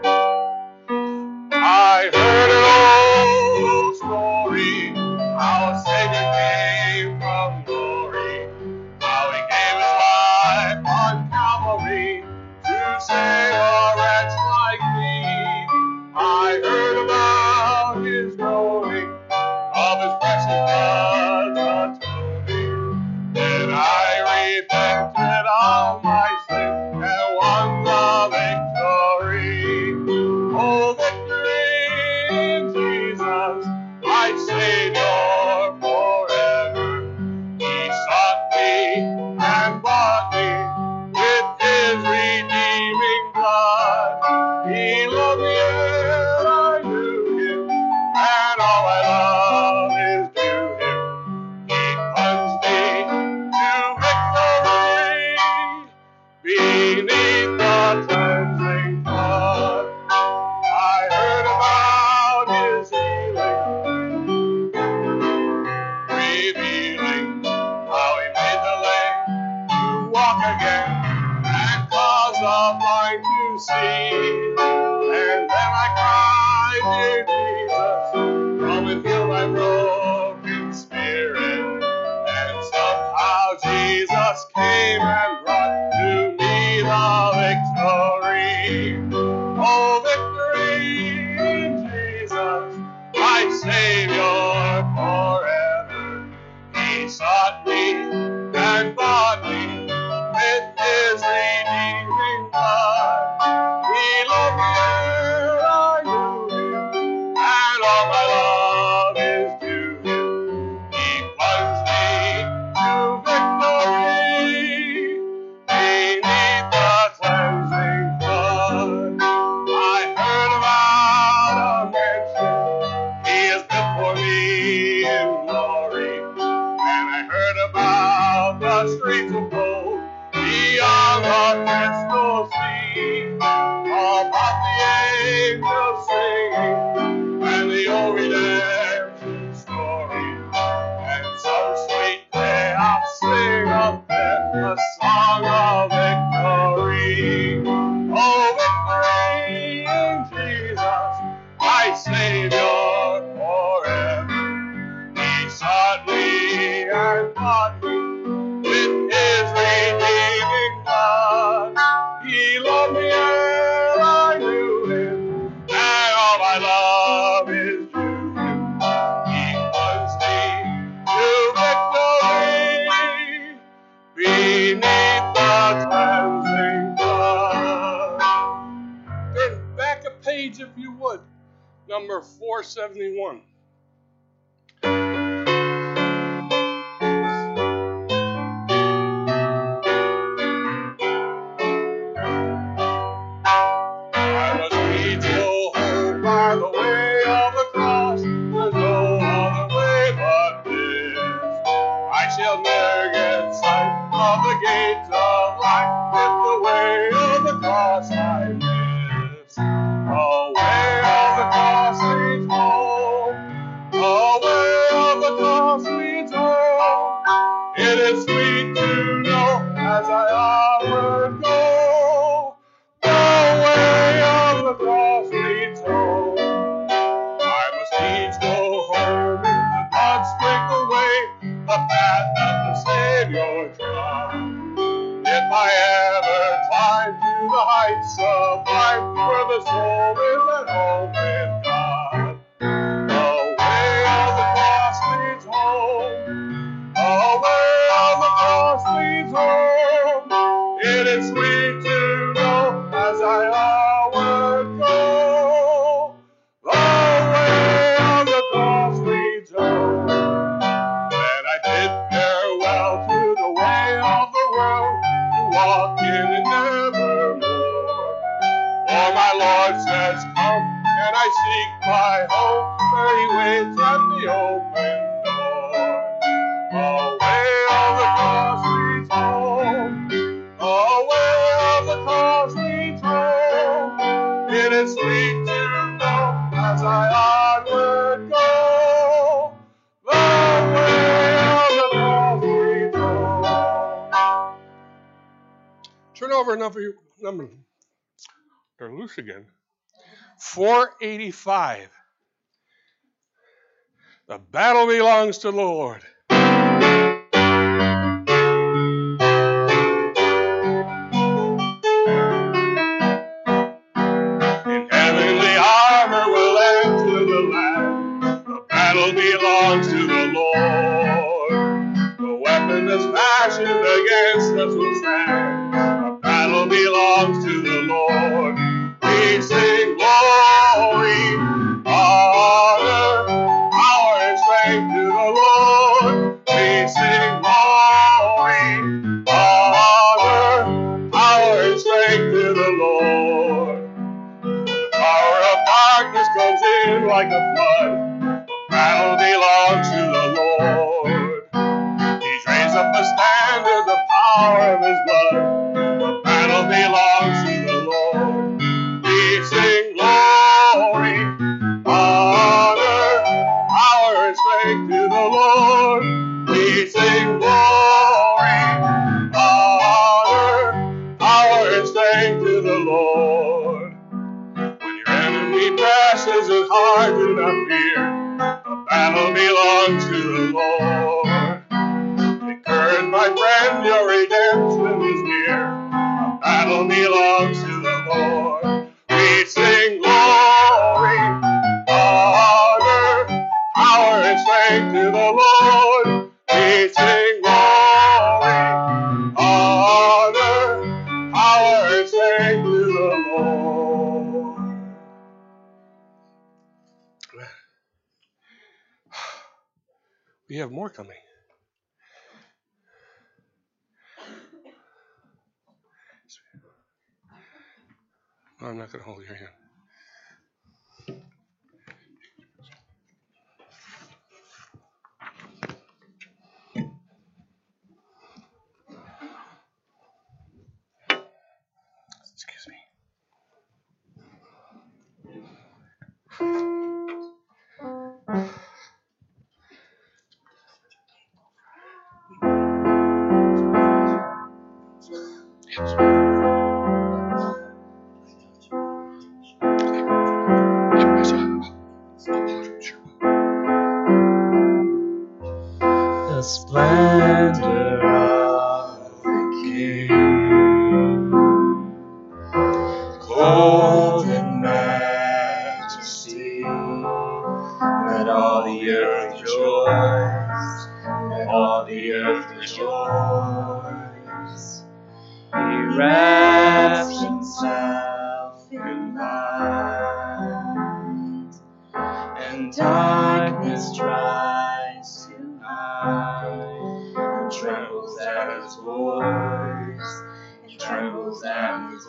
I heard an old story, how a Savior came from glory, how He gave His life on Calvary to save a wretch like me. I heard about His knowing of His precious blood. Jesus came and brought to me the victory. Oh, victory in Jesus, my Savior forever. He sought me and bought me with his redeeming blood. He loved me ere I knew him, and all my love is to him. He plunged me to victory beneath the cleansing flood. I heard about a mansion he has built for me in glory, and I heard about the streets of gold beyond the crystal sea, about the angels singing and the old redemption story. And some sweet day I'll sing up there a song of victory. Oh, victory in Jesus, my Savior forever. He sought me and bought me with his redeeming blood. He loved me ere I knew him, and all my love is to him. He plunged me to victory beneath the cleansing blood. Turn back a page if you would. Number four seventy-one. I must needs go home by the way of the cross. There's no other way but this. I shall never get sight of the gates of life if the way of the cross I miss. The way of the cross leads home. The way of the cross leads home. It is sweet to know as I onward go. The way of the cross leads home. I must needs go home. The blood sprinkle away the path that the Savior trod. If I ever climb to the heights sublime where the soul is at home with God, the way of the cross leads home. The way of the cross leads home. It is sweet to know as I onward go. The way of the cross leads home. Then I bid farewell to the way of the world, to walk in it nevermore. For my Lord says, come, and I seek my home, where he waits at the open door. The way of the cross leads home. The way of the cross leads home. It is sweet to know as I onward go. The way of the cross leads home. Turn over number, number, they're loose again. four eighty-five. The battle belongs to the Lord. In heavenly armor we'll enter the land. The battle belongs to the Lord. The weapon that's fashioned against us will stand. The battle belongs to the Lord. We sing glory, honor, power, and strength to the Lord. We sing glory, honor, power, and strength to the Lord. When the power of darkness comes in like a flood, the battle belongs to the Lord. He's raised up a standard, the power of his blood. The battle belongs to the Lord. We sing glory, honor, power, and strength to the Lord. We sing glory, honor, power, and strength to the Lord. When your enemy presses it hard, do not fear. The battle belongs to the Lord. Take courage, my friend, you're sing to the Lord. We sing glory, honor, power, and sing to the Lord. We have more coming. I'm not going to hold your hand. Excuse me. The splendor of the King, clothed in majesty, let all the earth rejoice, let all the earth rejoice. He wraps himself in light, and darkness tries to hide, and trembles at his voice, and trembles at his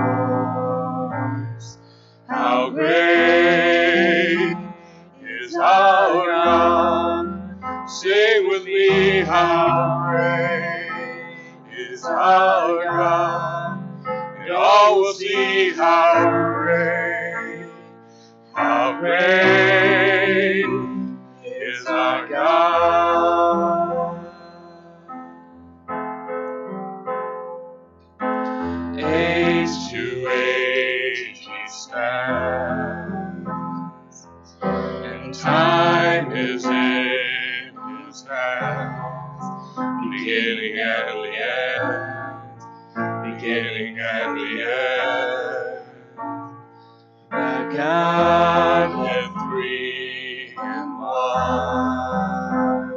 voice. How great is our God! Sing with me, how great is our God! And all will see how great, how great is our God. Age to age he stands, and time is in his hands, beginning and the end, beginning and the end. The Godhead three and one,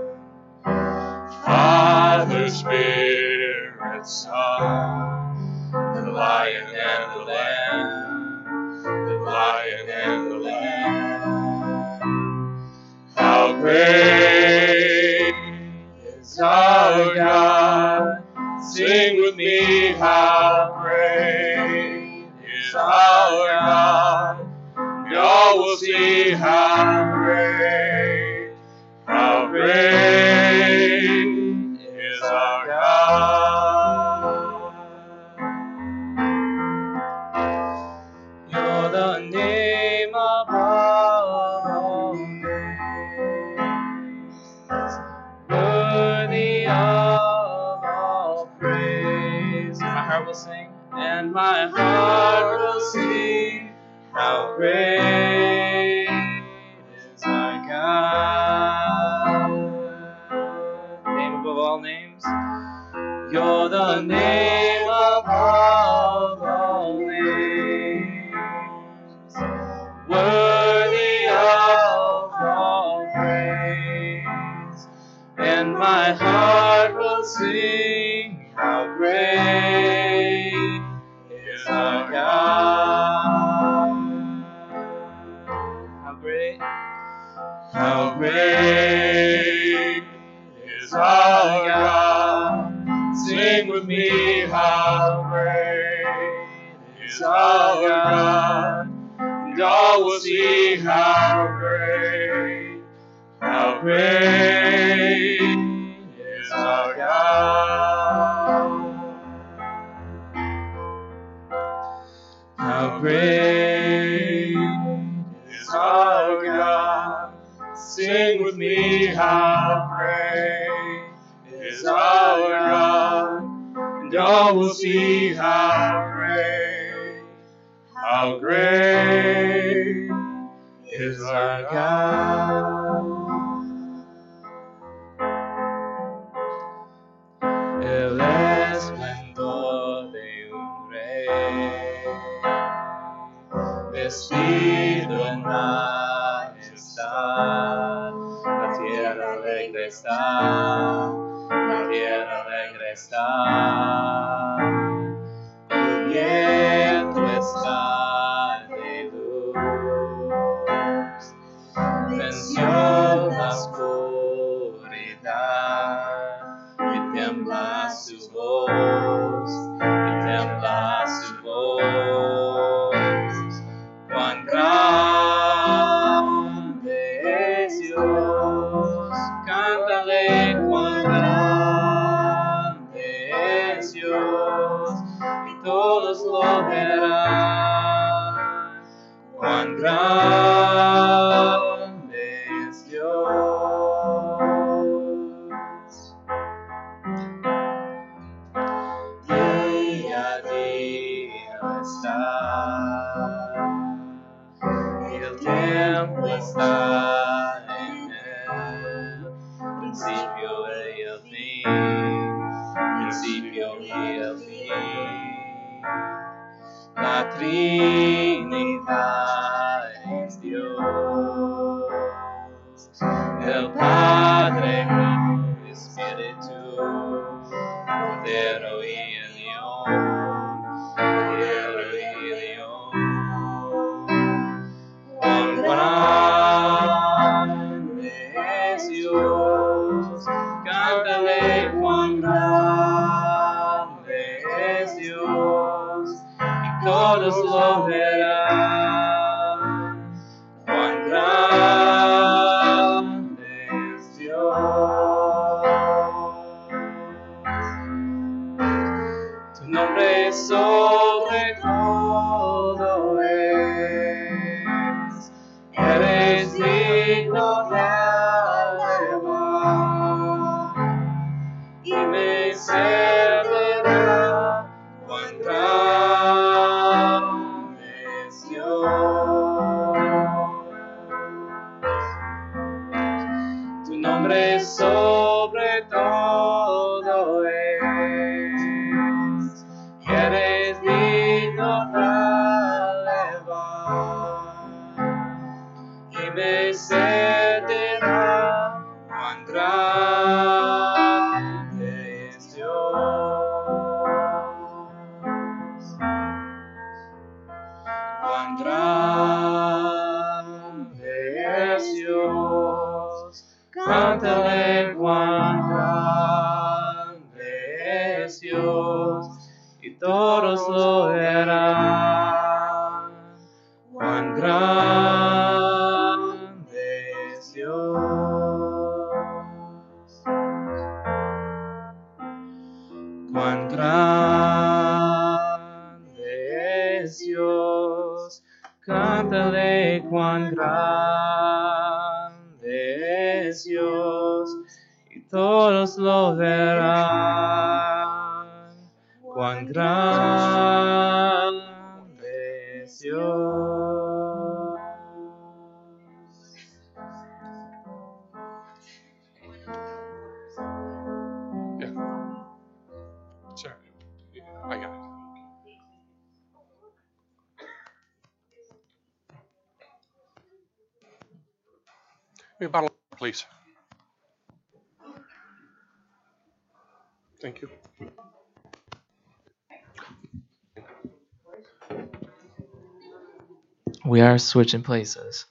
Father, Spirit, Son, the Lion and the Lamb, the Lion and the Lamb. How great is our God! Sing with me, how great is our God! And all will see how great, how great is our God. You're the name above all names, worthy of all praise. My heart will sing, and my heart will sing, how great is our God. Name above all names. You're the name above all names, worthy of all praise. And my heart will sing, how great is our God. How great, how great is our God. Sing with me, how great is our God. And all will see how great, how great is our God. How great is our God. Sing with me, how great is our God. And all will see how great, how great is our God. El esplendor de un rey, vestido en majestad, la tierra está, la tierra alegre está, cubierto está de luz, venció la oscuridad y tiembla su voz, y tiembla su voz. Cuán grande es Dios, cántale cuán grande es Dios, y todos lo verán. Cuán grande es Dios. Día a día está, y el tiempo está en él, principio y el fin, principio y el fin. La Trinidad es Dios, el Padre, Hijo, Espíritu, Cordero y el León, Cordero y el León. Cuán grande es Dios, cántale cuán grande es Dios, y todos lo verán. Cuán grande es Dios. Tu nombre sobre todo es, eres digno de alabar, y me servirá. Cuán grande es Dios. Tu nombre sobre todo es, y eres digno de alabar, y me servirá. Cuán grande es Dios. Cuán grande es Dios, cántale cuán grande es Dios, y todos lo verán. Cuán grande es Dios. Cuán grande es Dios, cántale cuán grande es Dios, y todos lo verán. Cuán grande es Dios. Yeah. Sorry. I got it. Give me a bottle, of water, please. Thank you. We are switching places.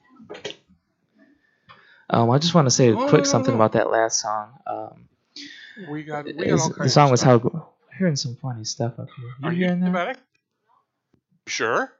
Um, I just want to say a No, quick no, no, something no. about that last song. Um, We got we got is- all the kinds song of was stuff. how. I'm hearing some funny stuff up here. You Are you hearing that? diabetic? Sure.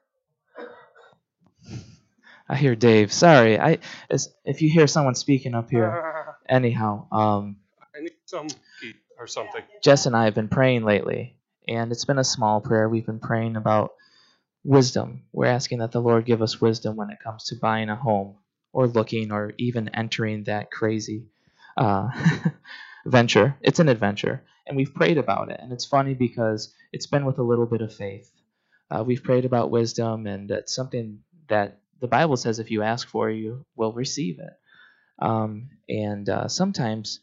I hear Dave. Sorry, I as, if you hear someone speaking up here. Anyhow, um, I need some tea or something. Jess and I have been praying lately, and it's been a small prayer. We've been praying about wisdom. We're asking that the Lord give us wisdom when it comes to buying a home, or looking, or even entering that crazy uh, venture. It's an adventure, and we've prayed about it. And it's funny because it's been with a little bit of faith. Uh, we've prayed about wisdom, and it's something that the Bible says if you ask for, you will receive it. Um, and uh, sometimes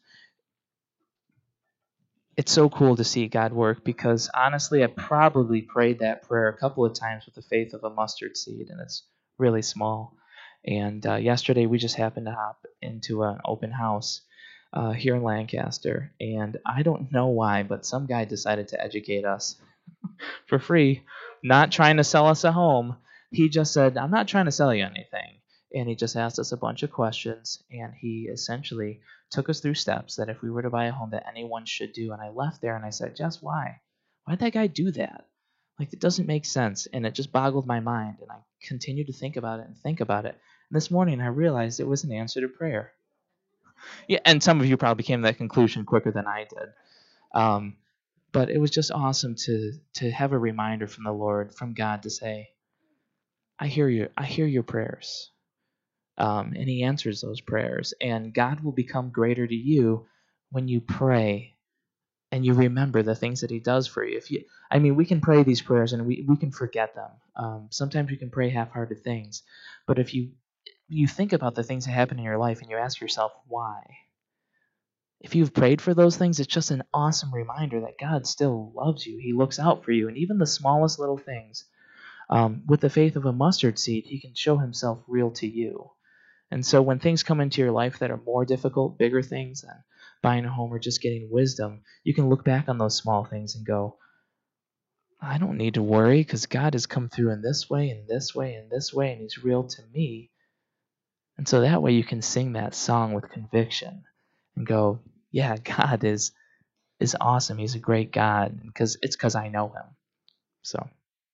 it's so cool to see God work, because honestly, I probably prayed that prayer a couple of times with the faith of a mustard seed, and it's really small. And uh, yesterday we just happened to hop into an open house uh, here in Lancaster. And I don't know why, but some guy decided to educate us for free, not trying to sell us a home. He just said, I'm not trying to sell you anything. And he just asked us a bunch of questions, and he essentially took us through steps that if we were to buy a home that anyone should do. And I left there and I said, Jess, why? Why'd that guy do that? Like, it doesn't make sense. And it just boggled my mind. And I continued to think about it and think about it. And this morning I realized it was an answer to prayer. Yeah, and some of you probably came to that conclusion quicker than I did. Um, but it was just awesome to to have a reminder from the Lord, from God, to say, I hear you. I hear your prayers. Um, and he answers those prayers. And God will become greater to you when you pray and you remember the things that he does for you. If you, I mean, we can pray these prayers and we, we can forget them. Um, sometimes we can pray half-hearted things. But if you you think about the things that happen in your life and you ask yourself, why? If you've prayed for those things, it's just an awesome reminder that God still loves you. He looks out for you. And even the smallest little things, um, with the faith of a mustard seed, he can show himself real to you. And so when things come into your life that are more difficult, bigger things than buying a home or just getting wisdom, you can look back on those small things and go, I don't need to worry because God has come through in this way and this way and this way, and he's real to me. And so that way you can sing that song with conviction and go, yeah, God is is awesome. He's a great God, because it's because I know him. So.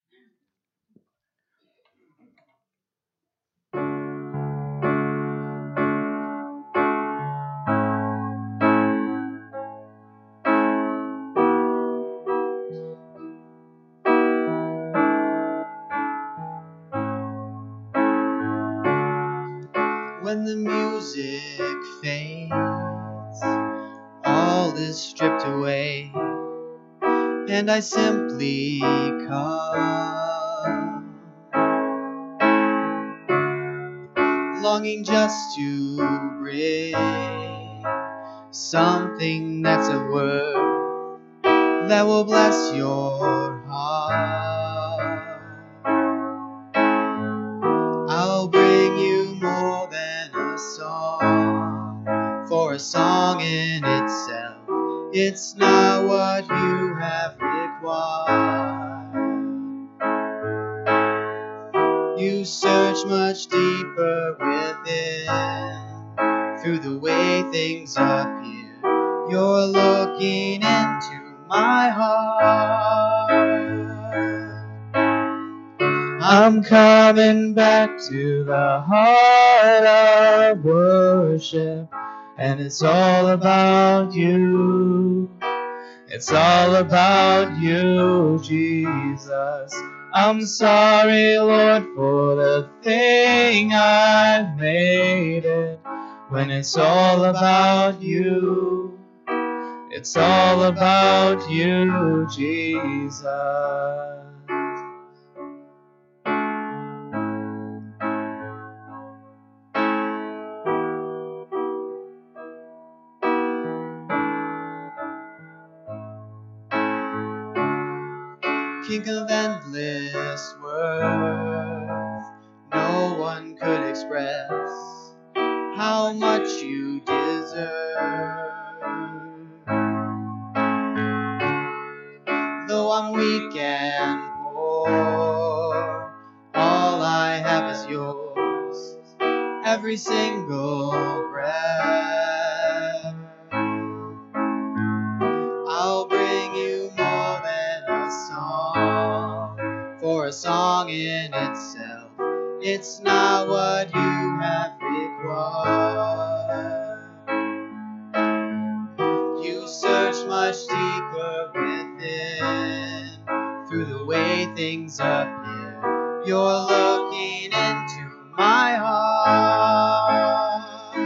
When the music fades, all is stripped away, and I simply come, longing just to bring something that's of worth that will bless your heart. I'll bring you more than a song, for a song in itself, it's not what you have required. You search much deeper within, through the way things appear. You're looking into my heart. I'm coming back to the heart of worship, and it's all about you. It's all about you, Jesus. I'm sorry, Lord, for the thing I've made it. When it's all about you, it's all about you, Jesus. King of endless worth, no one could express how much you deserve. Though I'm weak and poor, all I have is yours, every single breath. I'll bring you more than a song, for a song in itself, it's not what you have required. You search much deeper within, through the way things appear. You're looking into my heart.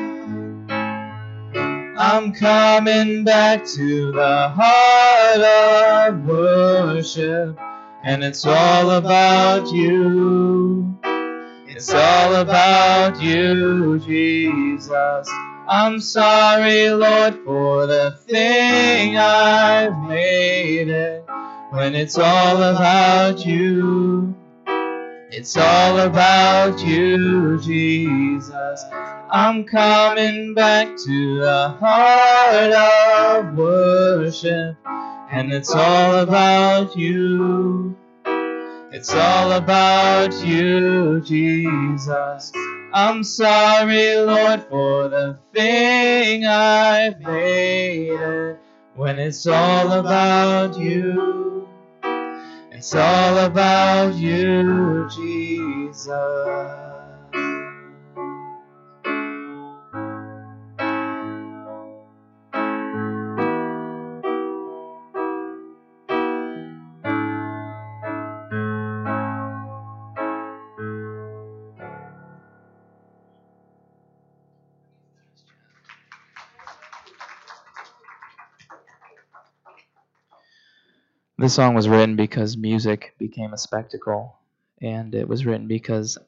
I'm coming back to the heart of worship, and it's all about you. It's all about you, Jesus. I'm sorry, Lord, for the thing I've made it. When it's all about you, it's all about you, Jesus. I'm coming back to the heart of worship, and it's all about you. It's all about you, Jesus. I'm sorry, Lord, for the thing I've made it. When it's all about you, it's all about you, Jesus. This song was written because music became a spectacle, and it was written because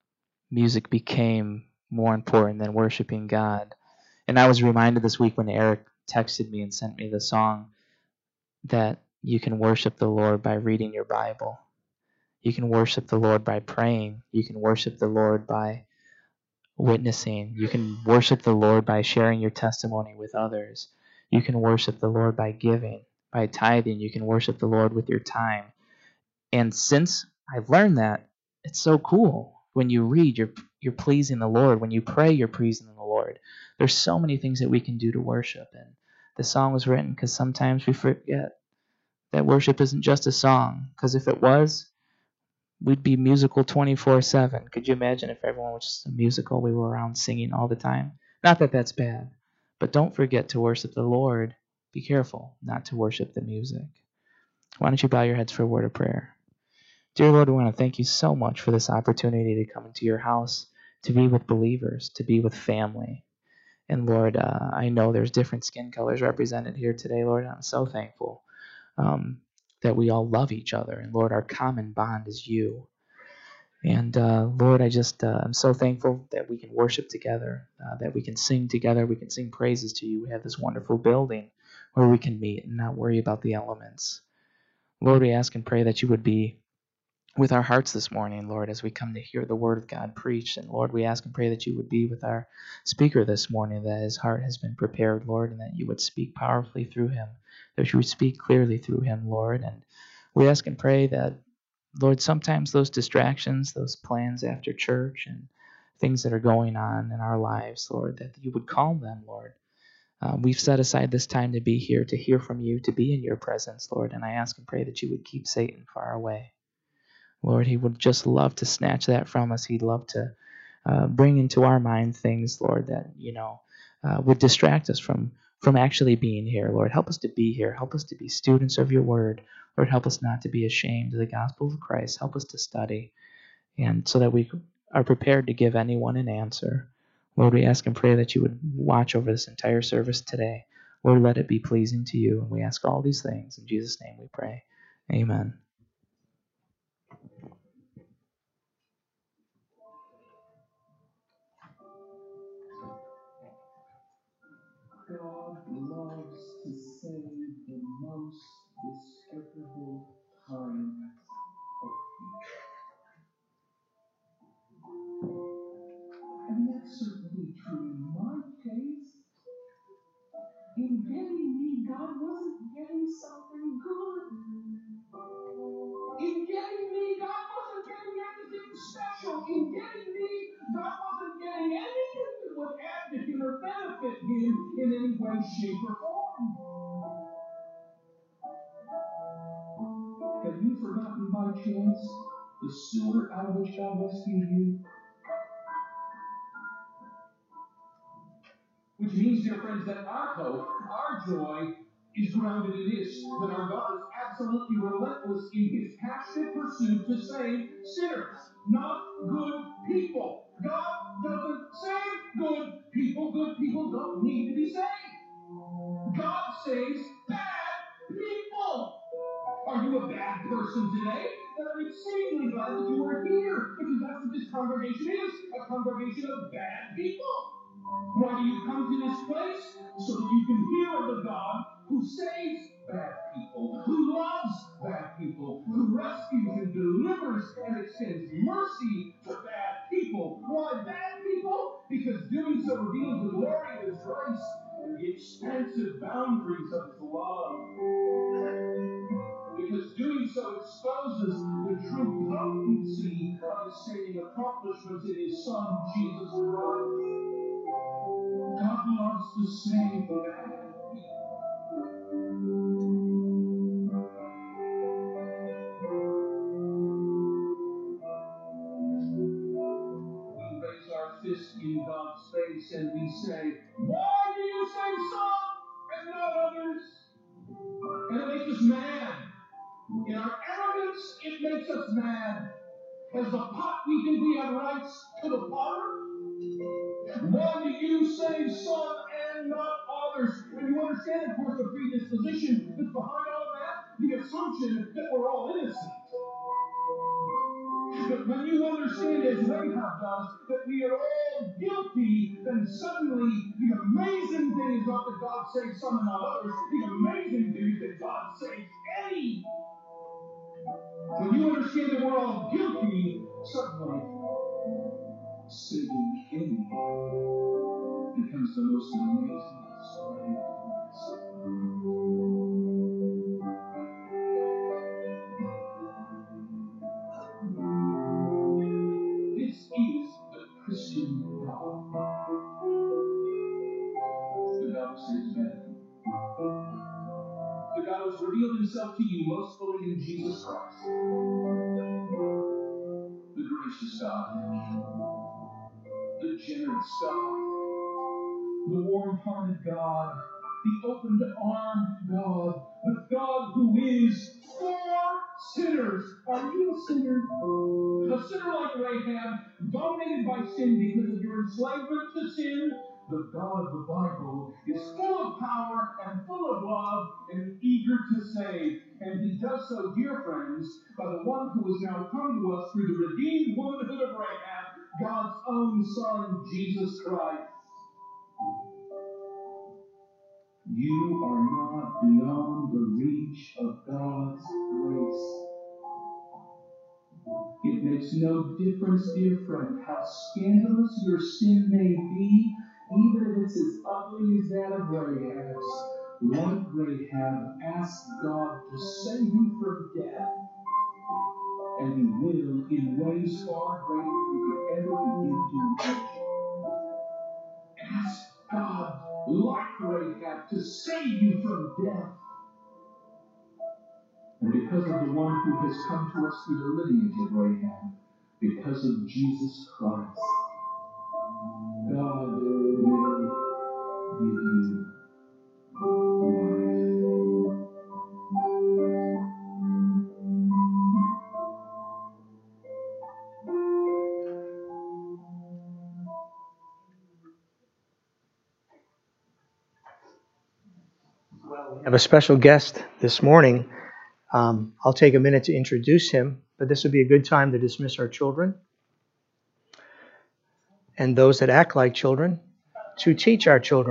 music became more important than worshiping God. And I was reminded this week when Eric texted me and sent me the song that you can worship the Lord by reading your Bible. You can worship the Lord by praying. You can worship the Lord by witnessing. You can worship the Lord by sharing your testimony with others. You can worship the Lord by giving, by tithing. You can worship the Lord with your time. And since I've learned that, it's so cool. When you read, you're you're pleasing the Lord. When you pray, you're pleasing the Lord. There's so many things that we can do to worship. And the song was written because sometimes we forget that worship isn't just a song. Because if it was, we'd be musical twenty-four seven. Could you imagine if everyone was just a musical? We were around singing all the time. Not that that's bad, but don't forget to worship the Lord. Be careful not to worship the music. Why don't you bow your heads for a word of prayer? Dear Lord, we want to thank you so much for this opportunity to come into your house, to be with believers, to be with family. And Lord, uh, I know there's different skin colors represented here today, Lord, and I'm so thankful um, that we all love each other. And Lord, our common bond is you. And uh, Lord, I just, uh, I'm so thankful that we can worship together, uh, that we can sing together, we can sing praises to you. We have this wonderful building where we can meet and not worry about the elements. Lord, we ask and pray that you would be with our hearts this morning, Lord, as we come to hear the word of God preached. And Lord, we ask and pray that you would be with our speaker this morning, that his heart has been prepared, Lord, and that you would speak powerfully through him, that you would speak clearly through him, Lord. And we ask and pray that, Lord, sometimes those distractions, those plans after church and things that are going on in our lives, Lord, that you would calm them, Lord. Um, we've set aside this time to be here, to hear from you, to be in your presence, Lord. And I ask and pray that you would keep Satan far away. Lord, he would just love to snatch that from us. He'd love to uh, bring into our mind things, Lord, that, you know, uh, would distract us from, from actually being here. Lord, help us to be here. Help us to be students of your word. Lord, help us not to be ashamed of the gospel of Christ. Help us to study, and so that we are prepared to give anyone an answer. Lord, we ask and pray that you would watch over this entire service today. Lord, let it be pleasing to you. And we ask all these things. In Jesus' name we pray. Amen. God loves to save the most despicable kind of people. And that's certainly true in my case. In getting me, God wasn't getting something good. In getting me, God wasn't getting anything special. In getting me, God wasn't getting anything that would add to him or benefit him in any way, shape, or form. Have you forgotten by chance the sewer out of which God rescued you? Which means, dear friends, that our hope, our joy, is grounded in this, that our God is absolutely relentless in his passionate pursuit to save sinners, not good people. God doesn't save good people. Good people don't need to be saved. God saves bad people. Are you a bad person today? Then I'm exceedingly glad that you are here, because that's what this congregation is, a congregation of bad people. Why do you come to this place? So that you can hear of the God who saves bad people, who loves bad people, who rescues and delivers and extends mercy to bad people. Why bad people? Because doing that reveals the glory of His grace and the expansive boundaries of His love. Because doing so exposes the true potency of His saving accomplishments in His Son, Jesus Christ. God loves to save bad people. We raise our fist in God's face and we say, why do you save some and not others? And it makes us mad. In our arrogance, it makes us mad. As the pot, we think we have rights to the potter. Why do you save some and not others? And you understand, of course, the predisposition that's behind all of that? The assumption that we're all innocent. But when you understand, as Rahab does, that we are all guilty, then suddenly the amazing thing is not that God saves some and not others. The amazing thing is that God saves any. When you understand that we're all guilty, suddenly saving any becomes the most amazing display of grace. This is the Christian God. The God who saves men. The God who has revealed Himself to you most fully in Jesus Christ. The gracious God. The generous God. The warm-hearted God. The open-armed God. The God who is for sinners. Are you a sinner? A sinner like Rahab, dominated by sin because of your enslavement to sin. The God of the Bible is full of power and full of love and eager to save. And He does so, dear friends, by the one who has now come to us through the redeemed womanhood of Rahab, God's own Son, Jesus Christ. You are not beyond the reach of God's grace. It makes no difference, dear friend, how scandalous your sin may be, even if it's as ugly as that of Rahab's. Like Rahab, ask God to save you from death, and He will in ways far greater than you could ever begin to imagine. Ask God, like Rahab, to save you from death. And because of the one who has come to us through the lineage of Rahab, because of Jesus Christ, God will give you life. Well, we have a special guest this morning. Um, I'll take a minute to introduce him, but this would be a good time to dismiss our children and those that act like children to teach our children.